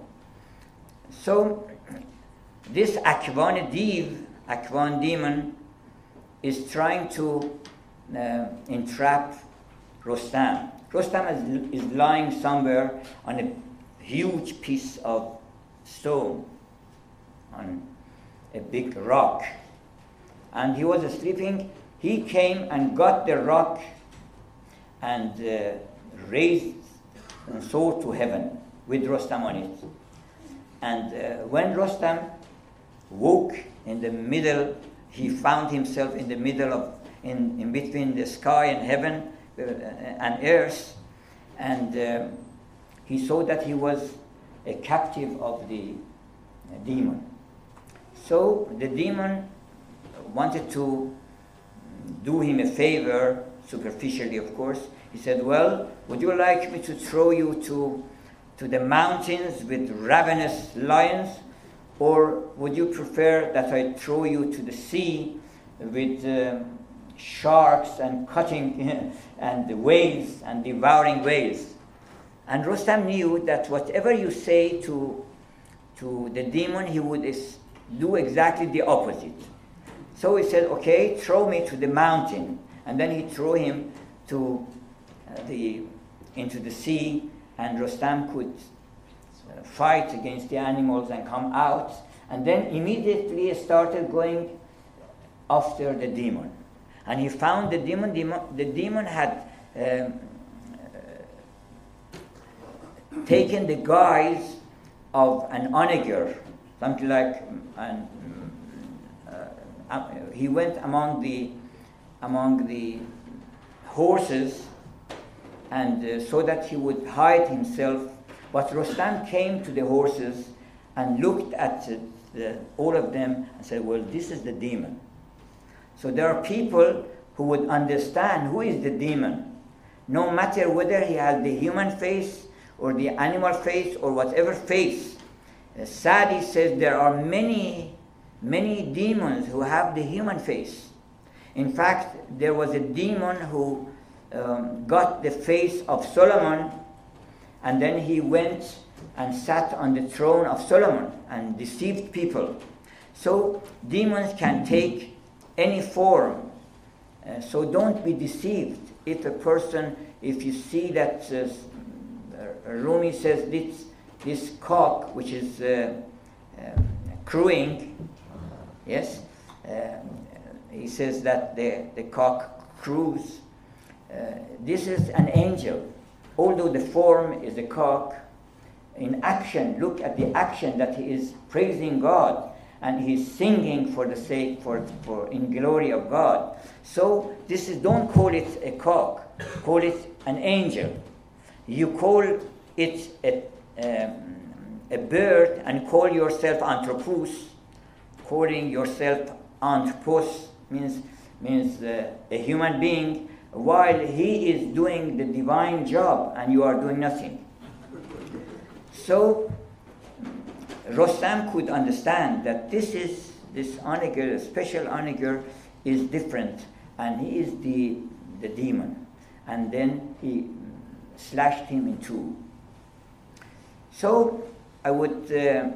So this Akvan Div, Akvan demon, is trying to uh, entrap Rostam. Rostam is, is lying somewhere on a huge piece of stone, on a big rock, and he was sleeping. He came and got the rock and uh, raised and soared to heaven with Rostam on it. And uh, when Rostam woke in the middle, he found himself in the middle of, in, in between the sky and heaven uh, and earth, and uh, he saw that he was a captive of the uh, demon. So the demon wanted to do him a favor, superficially of course. He said, well, would you like me to throw you to, to the mountains with ravenous lions, or would you prefer that I throw you to the sea with uh, sharks and cutting and whales and devouring whales? And Rostam knew that whatever you say to, to the demon, he would is, do exactly the opposite. So he said, okay, throw me to the mountain. And then he threw him to uh, the, into the sea, and Rostam could uh, fight against the animals and come out. And then immediately started going after the demon. And he found the demon. demon the demon had um, uh, taken the guise of an onager, something like an Uh, he went among the among the horses, and uh, so that he would hide himself. But Rostam came to the horses and looked at uh, the, all of them and said, well, this is the demon. So there are people who would understand who is the demon, no matter whether he has the human face or the animal face or whatever face. uh, Sadi says there are many Many demons who have the human face. In fact, there was a demon who um, got the face of Solomon, and then he went and sat on the throne of Solomon and deceived people. So demons can take any form. Uh, so don't be deceived. If a person, if you see that uh, Rumi says this, this cock, which is uh, uh, crowing, yes, uh, he says that the, the cock crows. Uh, this is an angel. Although the form is a cock, in action, look at the action that he is praising God and he's singing for the sake, for, for in glory of God. So this is, don't call it a cock, call it an angel. You call it a, um, a bird and call yourself Anthropos. Calling yourself Anthropos means means uh, a human being, while he is doing the divine job and you are doing nothing. So Rostam could understand that this is this onager, special onager, is different, and he is the the demon. And then he slashed him in two. So I would uh,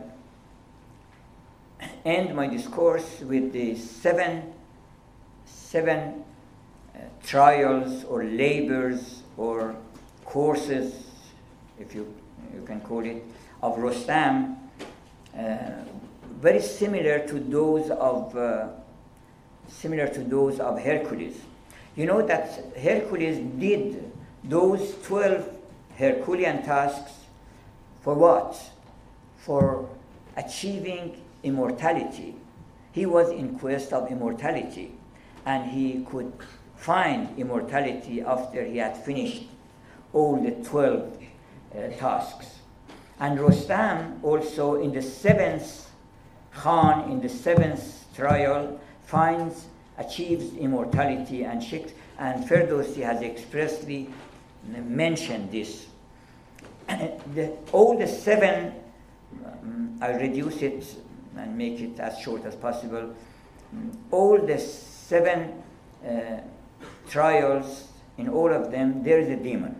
end my discourse with the seven, seven uh, trials or labors or courses, if you, you can call it, of Rostam, uh, very similar to those of uh, similar to those of Hercules. You know that Hercules did those twelve Herculean tasks for what? For achieving immortality. He was in quest of immortality, and he could find immortality after he had finished all the twelve uh, tasks. And Rostam also in the seventh Khan, in the seventh trial, finds, achieves immortality, and Sheikh and Ferdowsi has expressly mentioned this. The, all the seven, um, I'll reduce it and make it as short as possible. All the seven uh, trials, in all of them, there is a demon.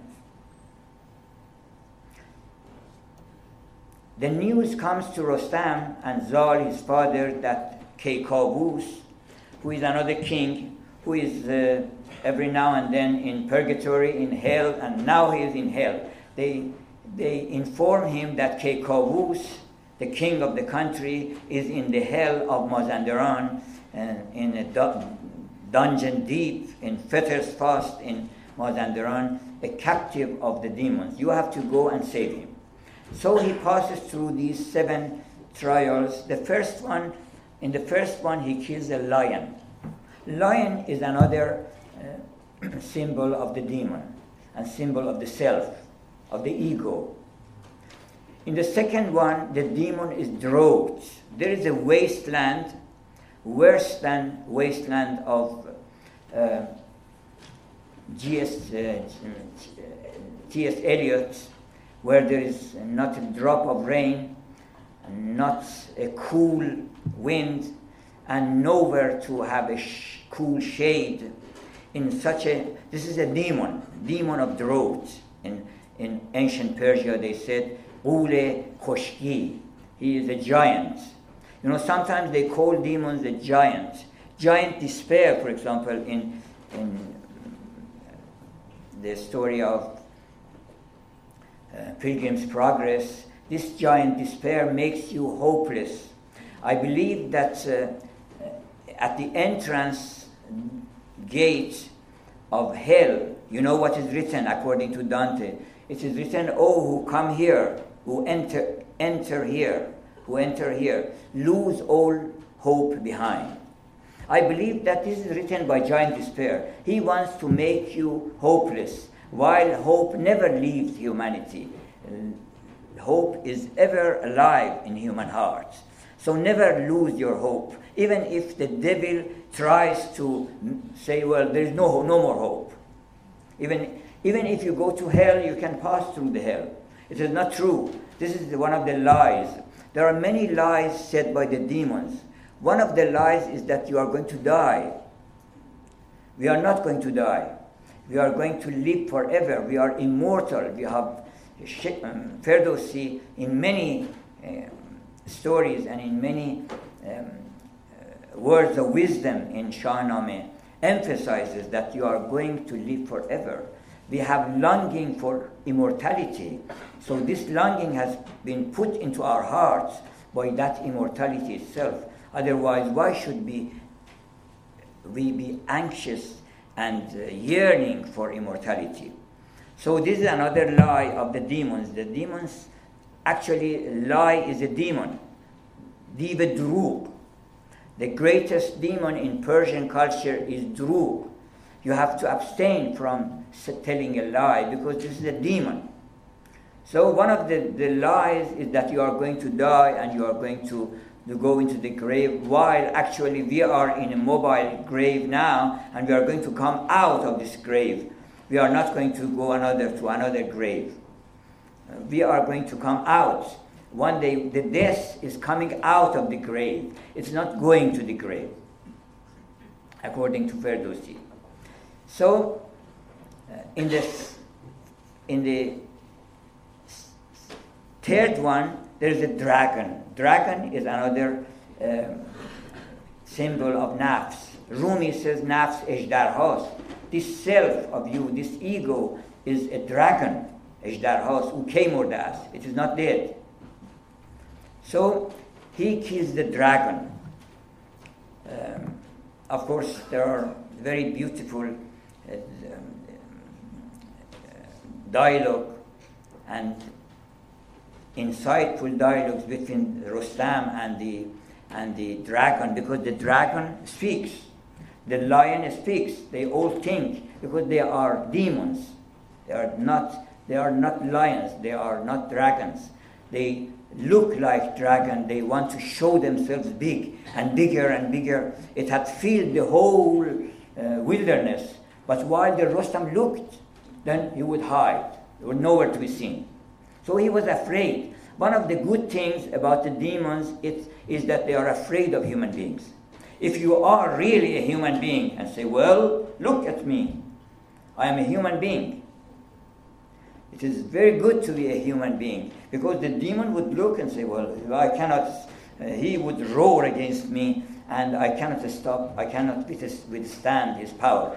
The news comes to Rostam and Zal, his father, that Keykavus, who is another king, who is uh, every now and then in purgatory, in hell, and now he is in hell. They, they inform him that Keykavus, the king of the country, is in the hell of Mazandaran, and in a du- dungeon deep, in fetters fast in Mazandaran, a captive of the demons. You have to go and save him. So he passes through these seven trials. The first one, in the first one, he kills a lion. Lion is another uh, symbol of the demon, and symbol of the self, of the ego. In the second one, the demon is drought. There is a wasteland, worse than wasteland of uh, G S, uh, T S Eliot, where there is not a drop of rain, not a cool wind, and nowhere to have a sh- cool shade. In such a, this is a demon, demon of drought. In, in ancient Persia, they said, Ule Koshki. He is a giant. You know, sometimes they call demons a giant. Giant despair, for example, in, in the story of uh, Pilgrim's Progress, this giant despair makes you hopeless. I believe that uh, at the entrance gate of hell, you know what is written according to Dante? It is written, oh, who come here, who enter, enter here, who enter here, lose all hope behind. I believe that this is written by giant despair. He wants to make you hopeless, while hope never leaves humanity. Hope is ever alive in human hearts. So never lose your hope. Even if the devil tries to say, well, there is no, no more hope. Even, even if you go to hell, you can pass through the hell. It is not true. This is one of the lies. There are many lies said by the demons. One of the lies is that you are going to die. We are not going to die. We are going to live forever. We are immortal. We have um, Ferdowsi in many uh, stories and in many um, uh, words of wisdom in Shahnameh emphasizes that you are going to live forever. We have longing for immortality. So this longing has been put into our hearts by that immortality itself. Otherwise, why should we, we be anxious and uh, yearning for immortality? So this is another lie of the demons. The demons, actually, lie is a demon. Diva Drug. The greatest demon in Persian culture is Drug. You have to abstain from telling a lie because this is a demon. So one of the, the lies is that you are going to die and you are going to, to go into the grave, while actually we are in a mobile grave now and we are going to come out of this grave. We are not going to go another to another grave. Uh, we are going to come out. One day the death is coming out of the grave. It's not going to the grave, according to Ferdowsi. So, uh, in this, in the third one, there is a dragon. Dragon is another uh, symbol of nafs. Rumi says nafs ejdarhas. This self of you, this ego, is a dragon. Ejdarhas, u ki murde ast. It is not dead. So he kills the dragon. Um, of course, there are very beautiful uh, um, dialogue and insightful dialogues between Rustam and the and the dragon, because the dragon speaks, the lion speaks. They all think, because they are demons. They are not. They are not lions. They are not dragons. They look like dragon. They want to show themselves big and bigger and bigger. It had filled the whole uh, wilderness. But while the Rustam looked, then he would hide. He was nowhere to be seen. So he was afraid. One of the good things about the demons is, is that they are afraid of human beings. If you are really a human being and say, well, look at me, I am a human being. It is very good to be a human being, because the demon would look and say, well, I cannot, uh, he would roar against me, and I cannot stop, I cannot withstand his power.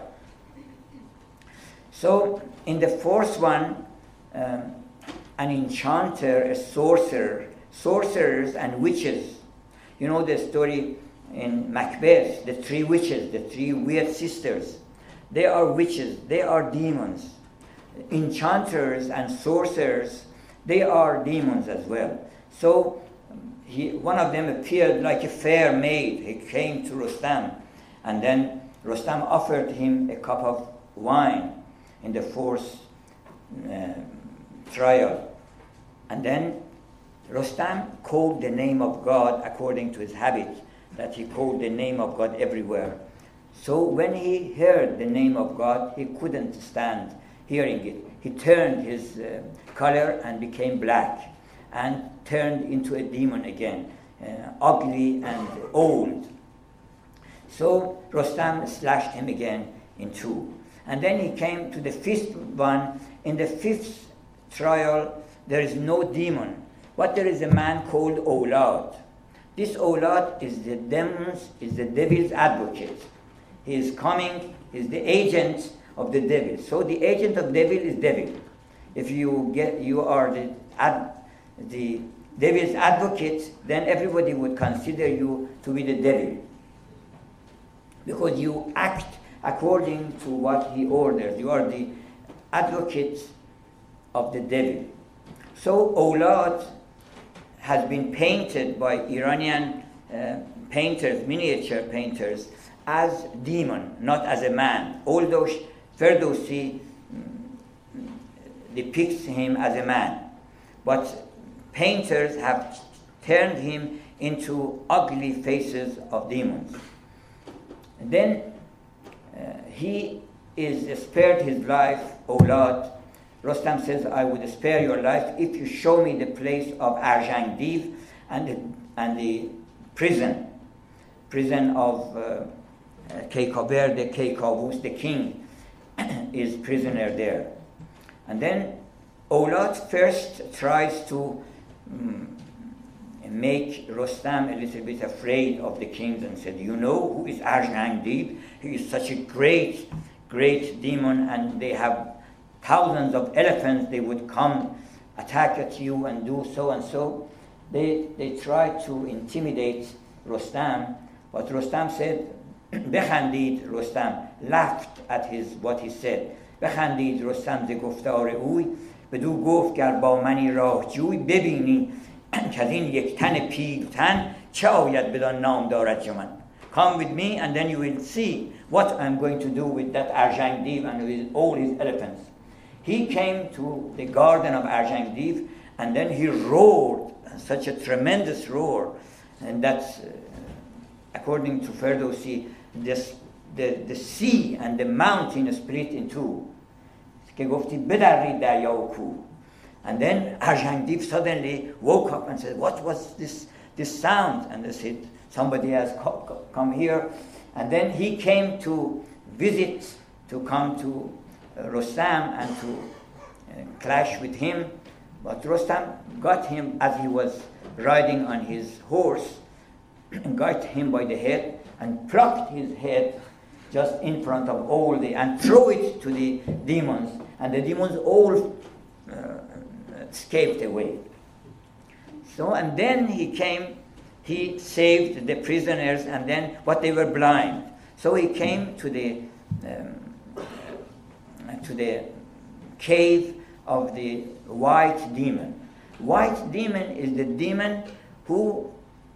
So in the fourth one, um, an enchanter, a sorcerer, sorcerers and witches. You know the story in Macbeth, the three witches, the three weird sisters. They are witches, they are demons. Enchanters and sorcerers, they are demons as well. So he, one of them appeared like a fair maid. He came to Rustam, and then Rustam offered him a cup of wine in the fourth uh, trial. And then Rustam called the name of God according to his habit, that he called the name of God everywhere. So when he heard the name of God, he couldn't stand hearing it. He turned his uh, color and became black, and turned into a demon again, uh, ugly and old. So Rustam slashed him again in two. And then he came to the fifth one. In the fifth trial, there is no demon, but there is a man called Awlad. This Awlad is the demon's, is the devil's advocate. He is coming, he is the agent of the devil. So the agent of devil is devil. If you get, you are the ad, the devil's advocate, then everybody would consider you to be the devil, because you act according to what he orders. You are the advocate of the devil. So Awlad has been painted by Iranian uh, painters, miniature painters, as demon, not as a man. Although Ferdowsi depicts him as a man, but painters have turned him into ugly faces of demons. And then uh, he is spared his life, Awlad. Rustam says, I would spare your life if you show me the place of Arjangdiv and the, and the prison, prison of uh, Kaykaber, the Kaykavus, the king, is prisoner there. And then Awlad first tries to um, make Rustam a little bit afraid of the kings, and said, you know who is Arjangdiv? He is such a great, great demon, and they have thousands of elephants. They would come attack at you and do so and so. They, they tried to intimidate Rustam, but Rustam said, بخندید رستم, laughed at his what he said. بخندید رستم ز گفتار اوی, بدو گفت گر با منی راه جوی, ببینی که از این یک تن پیلتن چه آید بدان نام دارد جمن. Come with me and then you will see what I'm going to do with that Arjangdiv and with all his elephants. He came to the garden of Arjangdiv, and then he roared such a tremendous roar, and that's uh, according to Ferdowsi, this, the, the sea and the mountain split in two. And then Arjangdiv suddenly woke up and said, what was this, this sound? And they said, somebody has come here. And then he came to visit, to come to uh, Rustam and to uh, clash with him. But Rustam got him as he was riding on his horse, got him by the head and plucked his head just in front of all the, and throw it to the demons, and the demons all uh, escaped away. So, and then he came, he saved the prisoners, and then, but they were blind. So he came to the um, to the cave of the white demon. White demon is the demon who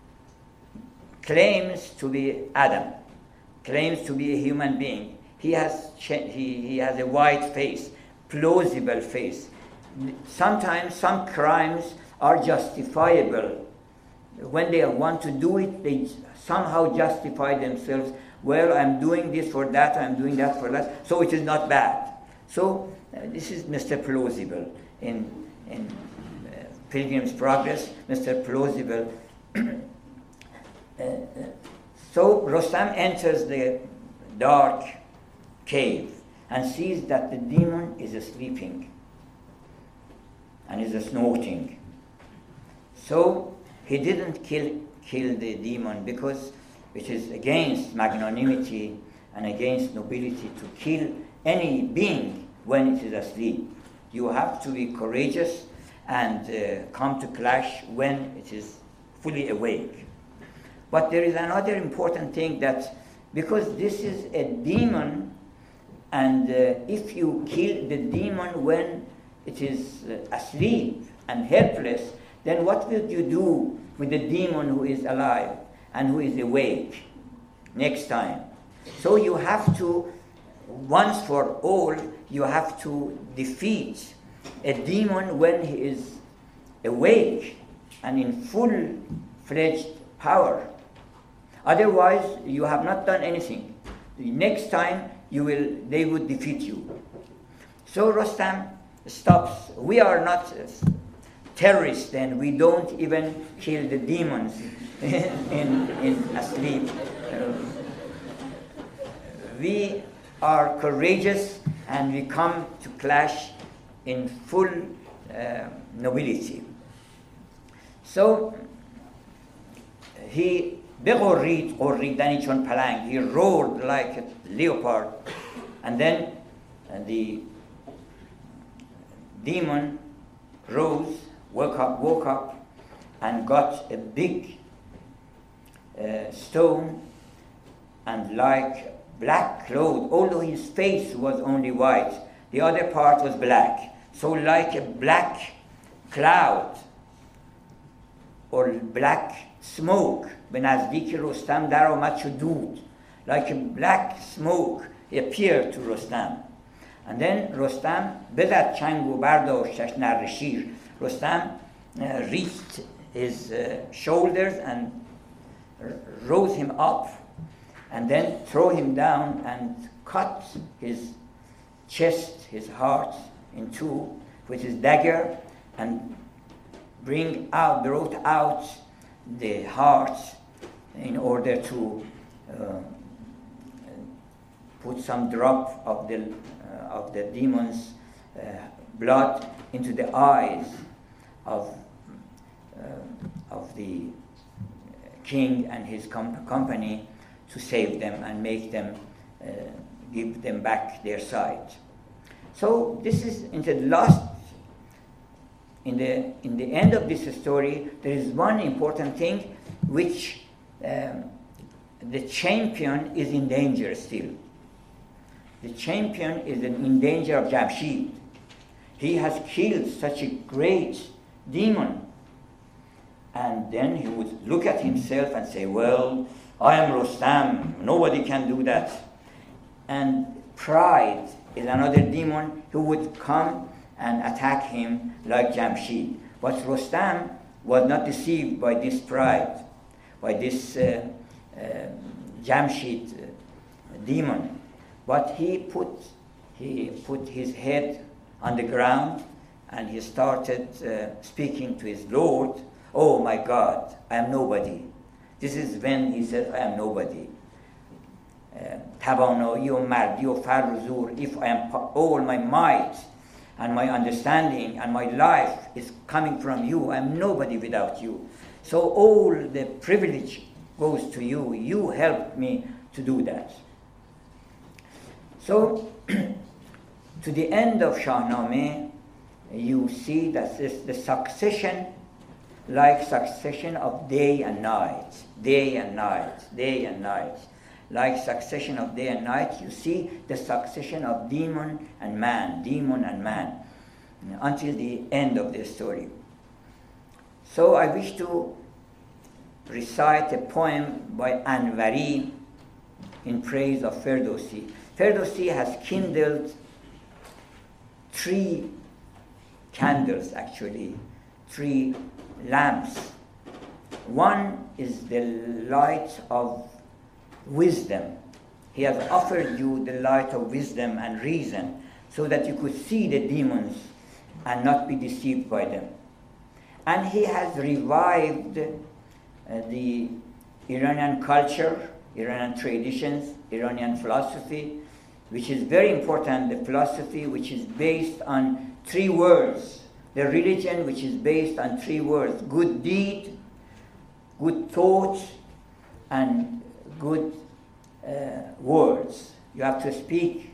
claims to be Adam, claims to be a human being. He has he, he has a white face, plausible face. Sometimes some crimes are justifiable. When they want to do it, they somehow justify themselves. Well, I'm doing this for that, I'm doing that for that, so it is not bad. So uh, this is Mister Plausible in in uh, Pilgrim's Progress. Mister Plausible. uh, uh, so Rostam enters the dark cave and sees that the demon is sleeping and is snorting. So he didn't kill kill the demon because it is against magnanimity and against nobility to kill any being when it is asleep. You have to be courageous and uh, come to clash when it is fully awake. But there is another important thing, that because this is a demon, and uh, if you kill the demon when it is uh, asleep and helpless, then what will you do with the demon who is alive and who is awake next time? So you have to, once for all, you have to defeat a demon when he is awake and in full-fledged power. Otherwise, you have not done anything. Next time, you will, they would defeat you. So Rostam stops. We are not terrorists, and we don't even kill the demons in, in asleep. Uh, we are courageous, and we come to clash in full uh, nobility. So he بغرید غریدنی چون پلنگ, he roared like a leopard, and then uh, the demon rose, woke up, woke up, and got a big uh, stone, and like black cloth, although his face was only white, the other part was black. So like a black cloud or black smoke, به نزدیک رستم در آمد چو دود, like a black smoke appeared to Rostam. And then Rostam بزد چنگ و برداشتش نره شیر. Rostam uh, reached his uh, shoulders and r- rose him up, and then throw him down and cut his chest, his heart in two with his dagger, and bring out, brought out the heart in order to uh, put some drop of the uh, of the demon's uh, blood into the eyes of uh, of the king and his com- company to save them and make them uh, give them back their sight. So this is in the last in the in the end of this story, there is one important thing, which um, the champion is in danger still. The champion is in danger of Jamshid. He has killed such a great demon. And then he would look at himself and say, well, I am Rostam, nobody can do that. And pride is another demon who would come and attack him like Jamshid. But Rostam was not deceived by this pride, by this uh, uh, Jamshid uh, demon. But he put, he put his head on the ground, and he started uh, speaking to his Lord. Oh my God, I am nobody. This is when he said, I am nobody. توانایی و مردی و فر و زور, if I am all my might and my understanding and my life is coming from you. I'm nobody without you. So all the privilege goes to you. You helped me to do that. So to the end of Shahnameh, you see that this, the succession, like succession of day and night, day and night, day and night. Like succession of day and night, you see the succession of demon and man, demon and man, until the end of the story. So I wish to recite a poem by Anvari in praise of Ferdowsi. Ferdowsi has kindled three candles, actually, three lamps. One is the light of wisdom. He has offered you the light of wisdom and reason so that you could see the demons and not be deceived by them. And he has revived uh, the Iranian culture, Iranian traditions, Iranian philosophy, which is very important, the philosophy which is based on three words, the religion which is based on three words: good deed, good thought, and good uh, words. You have to speak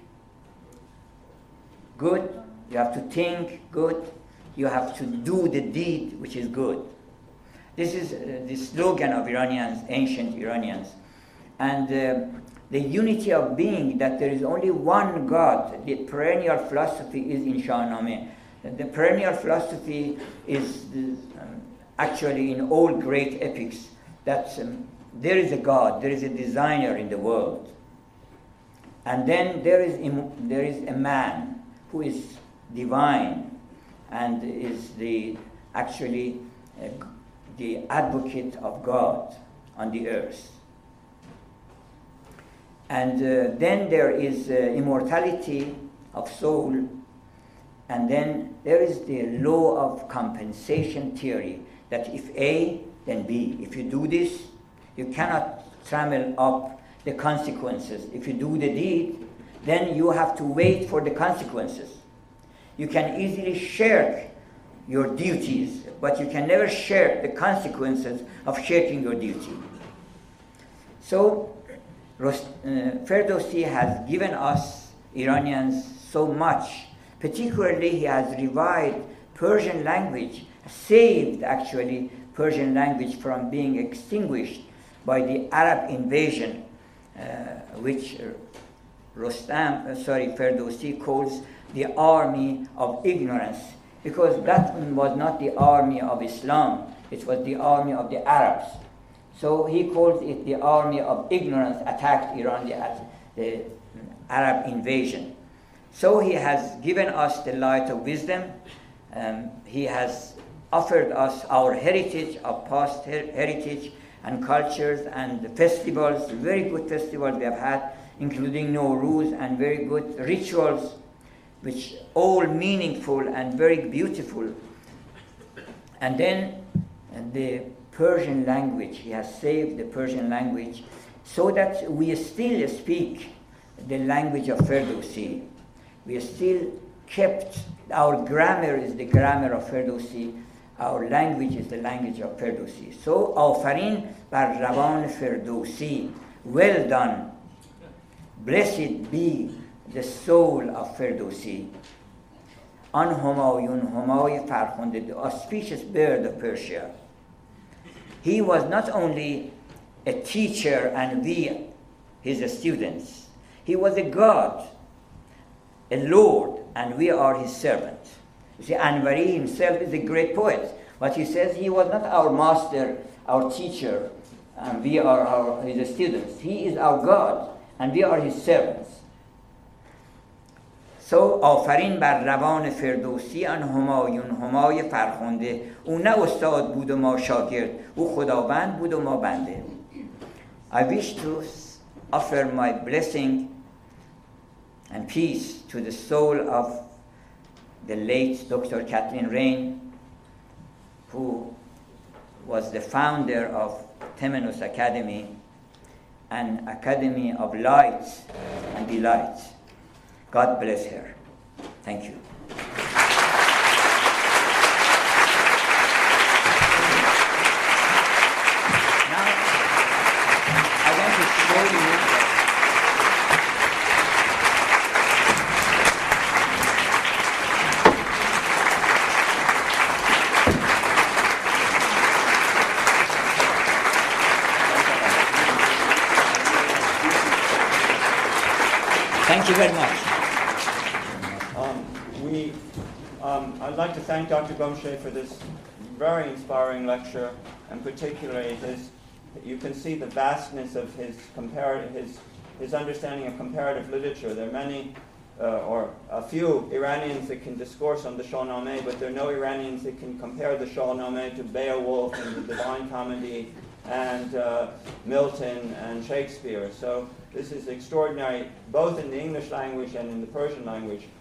good, you have to think good, you have to do the deed which is good. This is uh, the slogan of Iranians, ancient Iranians. And uh, the unity of being, that there is only one God, the perennial philosophy is in Shahnameh. The perennial philosophy is the, um, actually in all great epics, that um, there is a God, there is a designer in the world. And then there is, there is a man who is divine and is the actually uh, the advocate of God on the earth. And uh, then there is uh, immortality of soul, and then there is the law of compensation theory, that if A, then B. If you do this, you cannot trammel up the consequences. If you do the deed, then you have to wait for the consequences. You can easily shirk your duties, but you can never shirk the consequences of shirking your duty. So, uh, Ferdowsi has given us, Iranians, so much. Particularly, he has revived Persian language, saved, actually, Persian language from being extinguished by the Arab invasion, uh, which Rostam, uh, sorry, Ferdowsi calls the army of ignorance, because that was not the army of Islam, it was the army of the Arabs. So he calls it the army of ignorance attacked Iran, the, the Arab invasion. So he has given us the light of wisdom. Um, he has offered us our heritage, our past her- heritage and cultures and festivals, very good festivals we have had, including Nowruz, and very good rituals, which all meaningful and very beautiful. And then the Persian language, he has saved the Persian language so that we still speak the language of Ferdowsi. We still kept, our grammar is the grammar of Ferdowsi, our language is the language of Ferdowsi. So, Afarin bar Ravan Ferdowsi, well done, blessed be the soul of Ferdowsi. An Humayun, Humayun Farkhunde, the auspicious bird of Persia. He was not only a teacher and we, his students, he was a god, a lord, and we are his servants. You see, Anvari himself is a great poet, but he says he was not our master, our teacher, and we are our, his students. He is our God, and we are his servants. So, آفرین بر روان فردوسی آن همایون همای فرخنده. او نه استاد بود و ما شاگرد، او خداوند بود و ما بنده. I wish to offer my blessing and peace to the soul of the late Doctor Kathleen Rain, who was the founder of Temenos Academy, an academy of light and delight. God bless her. Thank you. Thank you very much. Um, we, um, I'd like to thank Doctor Gumshe for this very inspiring lecture, and particularly his, you can see the vastness of his comparative, his, his understanding of comparative literature. There are many, uh, or a few Iranians that can discourse on the Shahnameh, but there are no Iranians that can compare the Shahnameh to Beowulf and the Divine Comedy and uh, Milton and Shakespeare. So this is extraordinary, both in the English language and in the Persian language.